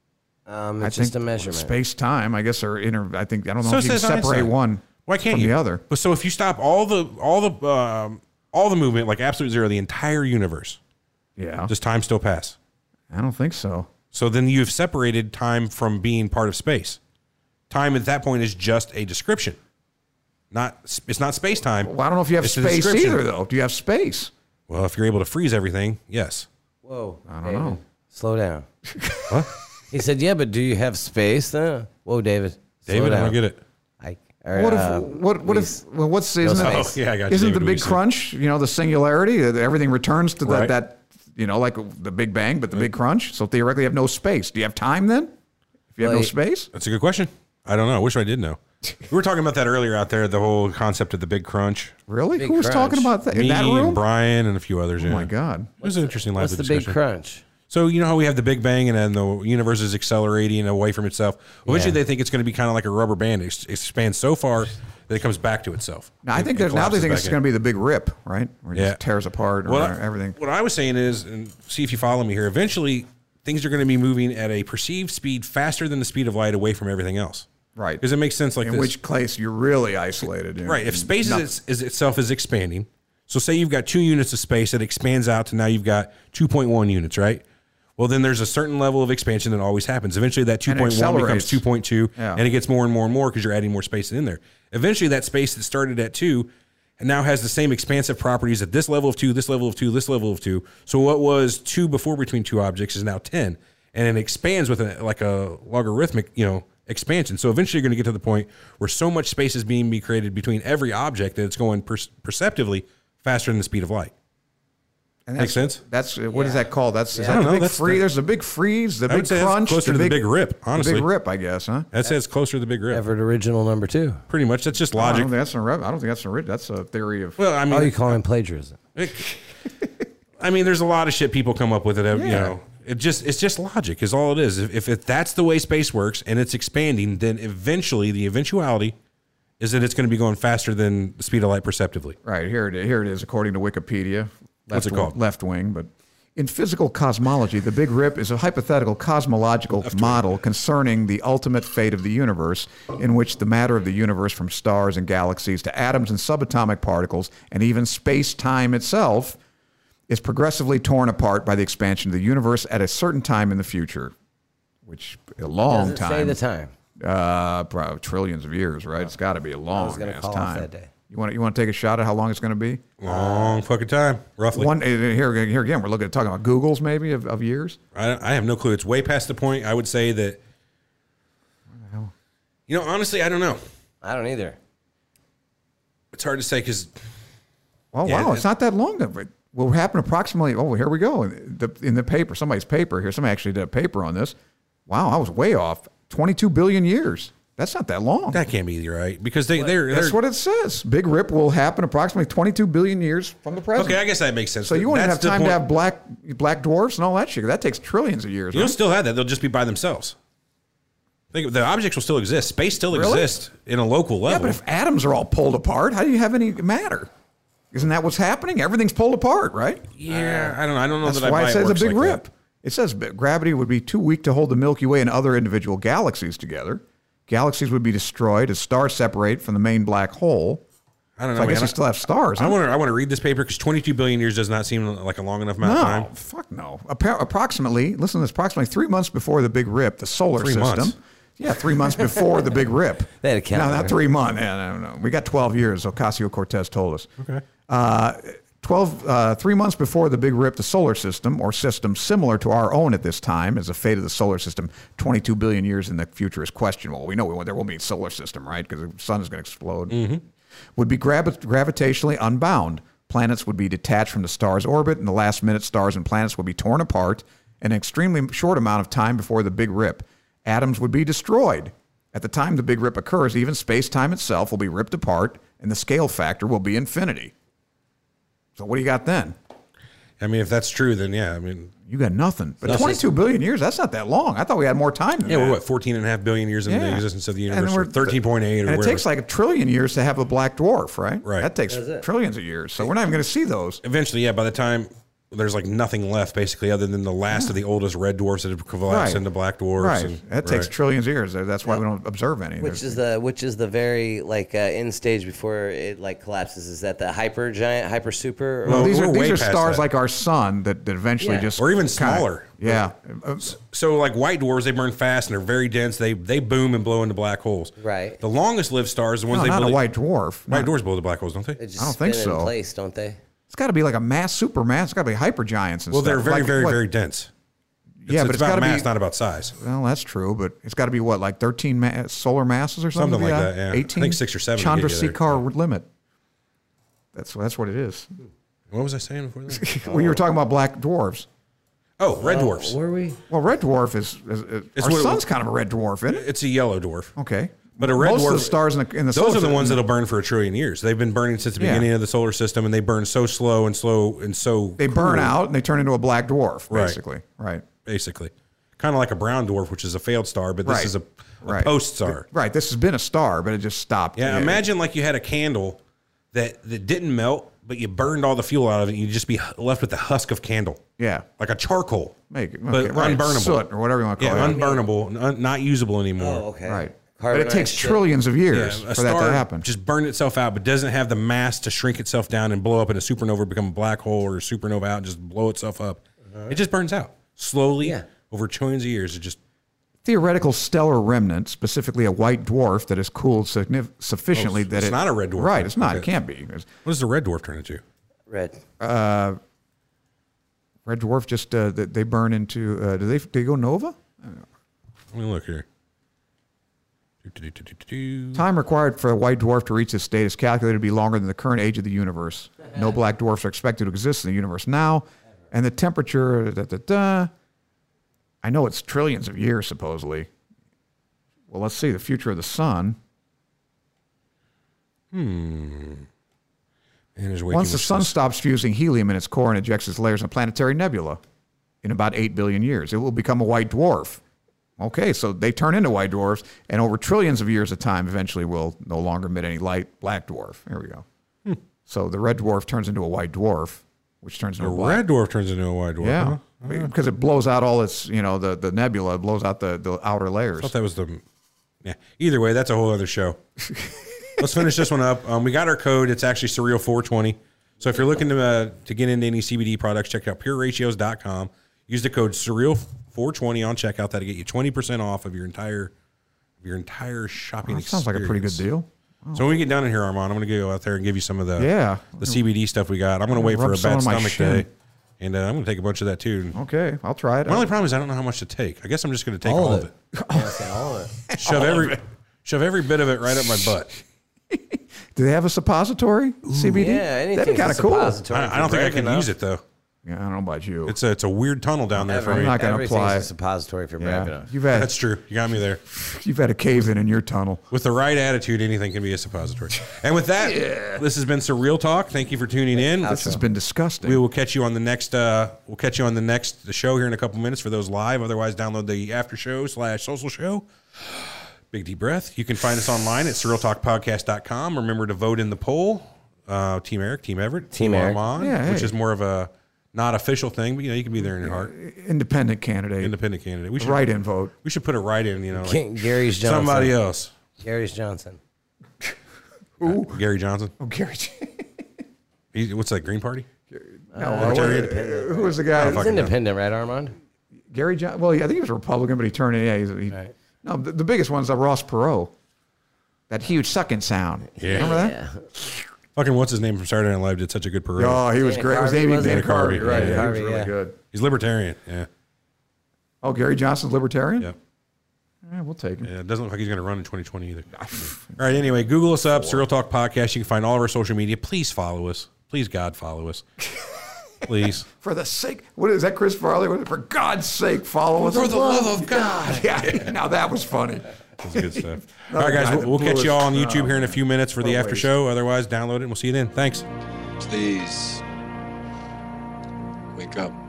Um, I it's just a think measurement. Space time, I guess, are inter. I think I don't know So if you can says separate Einstein. one Why can't from you? the other. But so if you stop all the all the um, all the movement, like absolute zero, the entire universe, Yeah, does time still pass? I don't think so. So then you've separated time from being part of space. Time at that point is just a description. Not it's not space time. Well, I don't know if you have It's a space description. either, though. Do you have space? Well, if you're able to freeze everything, yes. Whoa. I don't David, know. Slow down. What? He said, yeah, but do you have space? Uh, whoa, David. Slow David, I down. don't get it. I, or, What if? uh, what? What Luis. if? Well, what's isn't No it? space. Oh, yeah, I got you, Isn't David the big Luis. crunch? You know, the singularity. that Everything returns to that. Right. That you know, like the Big Bang, but the Big Crunch. So theoretically, you have no space. Do you have time then? If you have no Like- space, That's a good question. I don't know. I wish I did know. We were talking about that earlier out there, the whole concept of the big crunch. really? Big Who was Crunch. talking about that in Me that room? and Brian and a few others. Oh yeah. my God! It was an interesting What's lively the big discussion. crunch? So you know how we have the Big Bang and then the universe is accelerating away from itself. Eventually, Yeah. they think it's going to be kind of like a rubber band. It expands so far that it comes back to itself. Now I It- think it that now they collapses think it's back going in. to be the big rip, right? Where it Yeah. just tears apart or Well, I- everything. What I was saying is, and see if you follow me here. Eventually, things are going to be moving at a perceived speed faster than the speed of light away from everything else. Right. Because it makes sense like In this. which case you're really isolated. You're- Right. If space nothing. is, is itself is expanding, so say you've got two units of space that expands out to now you've got two point one units, right? Well, then there's a certain level of expansion that always happens. Eventually, that two And it point one becomes accelerates. two point two, Yeah. and it gets more and more and more because you're adding more space in there. Eventually, that space that started at two and now has the same expansive properties at this level of two, this level of two, this level of two. So what was two before between two objects is now ten, and it expands with a, like a logarithmic, you know, expansion. So eventually, you're going to get to the point where so much space is being be created between every object that it's going per- perceptively faster than the speed of light. And Makes that's- sense? That's what is that called? That's is I that don't the know. big That's free. the- There's a big freeze, the I would big say that's crunch, closer to the big rip, honestly. The big rip, I guess, huh? That says closer to the big rip. Everett original number two. Pretty much. That's just I logic. don't think that's a rip. I don't think that's a rip. That's a theory of. Well, I mean, Oh, you call him plagiarism. I mean, there's a lot of shit people come up with it. You Yeah. know, it just it's just logic is all it is. If, if if that's the way space works and it's expanding, then eventually the eventuality is that it's going to be going faster than the speed of light perceptively. Right, here it is. Here it is, according to Wikipedia. What's it Left- called? Left wing, but in physical cosmology, the Big Rip is a hypothetical cosmological model concerning the ultimate fate of the universe, in which the matter of the universe, from stars and galaxies to atoms and subatomic particles, and even space-time itself, is progressively torn apart by the expansion of the universe at a certain time in the future, which a long Does it time. say the time? Uh, probably trillions of years, right? It's got to be a long gonna ass call off time. that day. You want you want to take a shot at how long it's going to be? Long fucking time, roughly. One uh, here here again, we're looking at talking about Google's maybe of, of years. I, I have no clue. It's way past the point. I would say that. You know, honestly, I don't know. I don't either. It's hard to say because Oh Yeah, wow, it- it's not that long. But will happen approximately. Oh, here we go. In the, in the paper, somebody's paper here. Somebody actually did a paper on this. Wow, I was way off. Twenty-two billion years. That's not that long. that can't be right because they they're, That's they're what it says. Big Rip will happen approximately twenty-two billion years from the present. okay. I guess that makes sense. So you won't even That's have the time to point. have black black dwarfs and all that shit. That takes trillions of years. You'll Right? still have that. They'll just be by themselves. Think the objects will still exist. Space still Really? exists in a local Yeah, level. but if atoms are all pulled apart, how do you have any matter? Isn't that what's happening? Everything's pulled apart, right? yeah, I don't. know. I don't know That's that. I why buy it says a works big like rip. that. It says bi- gravity would be too weak to hold the Milky Way and other individual galaxies together. Galaxies would be destroyed as stars separate from the main black hole. I don't know. So I man. guess you still have stars. I huh? want to. I want to read this paper because twenty-two billion years does not seem like a long enough amount of No, time. fuck no. Appar- approximately, listen to this, approximately three months before the Big Rip, the solar Three system. months? Yeah, three months before the Big Rip. They had a calendar. No, not three months. Yeah, no, no. We got twelve years, Ocasio-Cortez told us. Okay. Uh, twelve, uh, three months before the Big Rip, the solar system, or system similar to our own at this time, as the fate of the solar system twenty-two billion years in the future is questionable. We know we, there will be a solar system, right? Because the sun is going to explode. Mm-hmm. Would be gravi- gravitationally unbound. Planets would be detached from the star's orbit. In the last minute, stars and planets would be torn apart in an extremely short amount of time before the Big Rip. Atoms would be destroyed. At the time the Big Rip occurs, even space-time itself will be ripped apart, and the scale factor will be infinity. So what do you got then? I mean, if that's true, then yeah. I mean, You got nothing. But Nothing. twenty-two billion years, that's not that long. I thought we had more time than yeah, that. we're what fourteen and a half billion years into the Yeah. existence of the And universe, then or we're- thirteen point eight, or And it whatever. takes like a trillion years to have a black dwarf, right? Right. That takes That's it. trillions of years. So we're not even going to see those. Eventually, yeah. By the time there's like nothing left, basically, other than the last of the oldest red dwarfs that have collapsed Right. into black dwarfs. Right. And, That takes right. trillions of years. That's why we don't observe any. Which is the which is the very like uh, end stage before it like collapses. Is that the hyper giant, hyper super? Or Well, Well, these we're are way these are past stars that. like our sun that, that eventually Yeah. just Or even kinda- smaller. Yeah. Uh, So, like white dwarfs, they burn fast and they're very dense. They they boom and blow into black holes. Right. The longest lived stars, the ones No, they not blow, a white dwarf. white Not- dwarfs blow into black holes, don't they? They just I don't think spin so. in place, don't they? It's got to be like a mass supermass. It's got to be hypergiants and Well, stuff. they're very, Like, very, what- very dense. It's, Yeah, it's but it's about gotta be- mass, not about size. Well, that's true, but it's got to be what, like thirteen ma- solar masses or something? Something to be like that, yeah. I eighteen? think six or seven to get you there. Chandrasekhar limit. That's that's what it is. What was I saying before that? Well, you were talking about black dwarfs. Oh, red dwarfs. Were we? Well, red dwarf is, is, is It's our what it- sun's kind of a red dwarf, isn't it? It's a yellow dwarf. Okay, But a red most dwarf, of the stars in the in the those solar are the system- ones that'll burn for a trillion years. They've been burning since the Yeah. beginning of the solar system, and they burn so slow and slow and so they burn cool, out and they turn into a black dwarf, Right. basically. Right. basically, kind of like a brown dwarf, which is a failed star, but this Right. is a, a Right. post star. Right. This has been a star, but it just stopped. Yeah, imagine like you had a candle that that didn't melt, but you burned all the fuel out of it. And you'd just be left with the husk of candle, Yeah. like a charcoal, Make it, but okay, right. unburnable, Soot or whatever you want to yeah, call it. unburnable, un, not usable anymore. Oh, okay. Right. Carbon but it takes dioxide. trillions of years Yeah, a for that star to happen. just burned itself out, but doesn't have the mass to shrink itself down and blow up in a supernova, become a black hole or a supernova out, and just blow itself up. It just burns out slowly Yeah. over trillions of years. It just Theoretical stellar remnant, specifically a white dwarf that is cooled signif- sufficiently Oh, that it's it, not a red dwarf, Right. then. It's not. Okay. It can't be. It's- what does the red dwarf turn into? Red. Red dwarf just uh, they they burn into. Uh, do they? They go nova? Let me look here. Do-do-do-do-do-do. Time required for a white dwarf to reach this state is calculated to be longer than the current age of the universe. No black dwarfs are expected to exist in the universe now, and the temperature. Da, da, da, I know it's trillions of years supposedly. Well, let's see the future of the sun. And there's way Once too the much sun stuff. stops fusing helium in its core and ejects its layers in a planetary nebula in about eight billion years, it will become a white dwarf. Okay, so they turn into white dwarfs, and over trillions of years of time, eventually will no longer emit any light. Black dwarf. Here we go. Hmm. So the red dwarf turns into a white dwarf, which turns into a a black. red dwarf turns into a white dwarf. Yeah, huh? because it blows out all its, you know, the, the nebula, it blows out the, the outer I layers. thought that was the. Yeah. Either way, that's a whole other show. Let's finish this one up. Um, we got our code. It's actually Surreal four twenty. So if you're looking to uh, to get into any C B D products, check out pure ratios dot com. Use the code Surreal four twenty on checkout. That'll get you twenty percent off of your entire of your entire shopping That sounds like a pretty good experience. deal. So when we get down in here, Armand, I'm going to go out there and give you some of the Yeah. the C B D stuff we got. I'm going to wait Rub for a some bad on my stomach shin. day, and uh, I'm going to take a bunch of that too. Okay, I'll try it. My only problem is I don't know how much to take. I guess I'm just going to take All all, of of it. Yeah, say all of it. Shove every shove every bit of it right up my butt. Do they have a suppository C B D? Yeah, That'd anything. be kind of cool. I, I don't think I can use it though. Yeah, I don't know about you. It's a it's a weird tunnel down there for Every, me. not gonna everything's apply. a suppository if you're brave yeah, enough. you've had That's true. You got me there. you've had a cave in in your tunnel. With the right attitude, anything can be a suppository. And with that, this has been Surreal Talk. Thank you for tuning in. This has been disgusting. We will catch you on the next. Uh, we'll catch you on the next the show here in a couple minutes for those live. Otherwise, download the after show slash social show. Big deep breath. You can find us online at surreal talk podcast dot com. Remember to vote in the poll. Uh, Team Eric, Team Everett, Team Eric. Armand, Yeah, which hey. is more of a not official thing, but you know you can be there in your heart. Independent candidate. Independent candidate. We should Write-in vote. We should put it right in. You know, like King, Gary's Johnson. somebody else. Gary's Johnson. Gary Johnson. Oh, Gary. He, what's that? Green Party? no, uh, Libertarian. who was the guy? He's fucking know. independent, right, Armand? Gary John. Well, yeah, I think he was a Republican, but he turned in. Yeah, he's, he, Right. no. The, the biggest one's uh, Ross Perot. That huge sucking sound. Yeah. Remember that? Yeah. Fucking what's his name from Saturday Night Live did such a good parade. Oh, he was Dana great. It was Carvey, Amy wasn't Dana it? Carvey. Carvey, Right. yeah. Yeah, he was Carvey, really yeah. good. He's libertarian. Yeah. Oh, Gary Johnson's libertarian. Yep. Yeah, we'll take him. Yeah, it doesn't look like he's going to run in twenty twenty either. All right. Anyway, Google us up, Surreal Talk Podcast. You can find all of our social media. Please follow us. Please, God, follow us. Please. For the sake, what is that, Chris Farley? What- For God's sake, follow us. For the love of God. Yeah, now that was funny. That's good stuff. All Another right, guys. guy We'll, that we'll blew catch his you all on crown. YouTube here in a few minutes for the What a after waste. show. Otherwise, download it and we'll see you then. Thanks. Please wake up.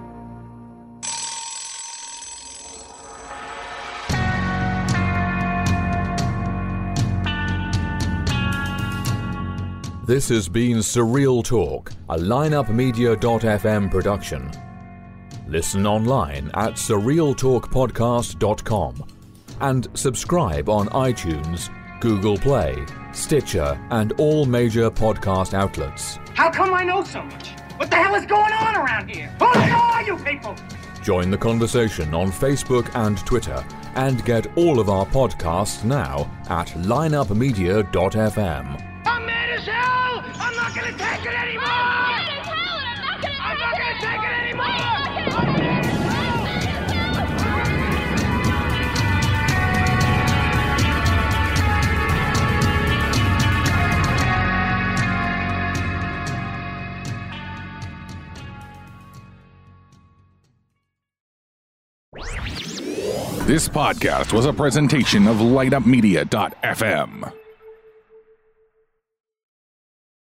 This has been Surreal Talk, a lineup media dot f m production. Listen online at surreal talk podcast dot com and subscribe on iTunes, Google Play, Stitcher, and all major podcast outlets. How come I know so much? What the hell is going on around here? Who are you people? Join the conversation on Facebook and Twitter and get all of our podcasts now at lineup media dot f m. I'm mad as hell! I'm not gonna take it anymore! not gonna take it anymore! This podcast was a presentation of light up media dot f m.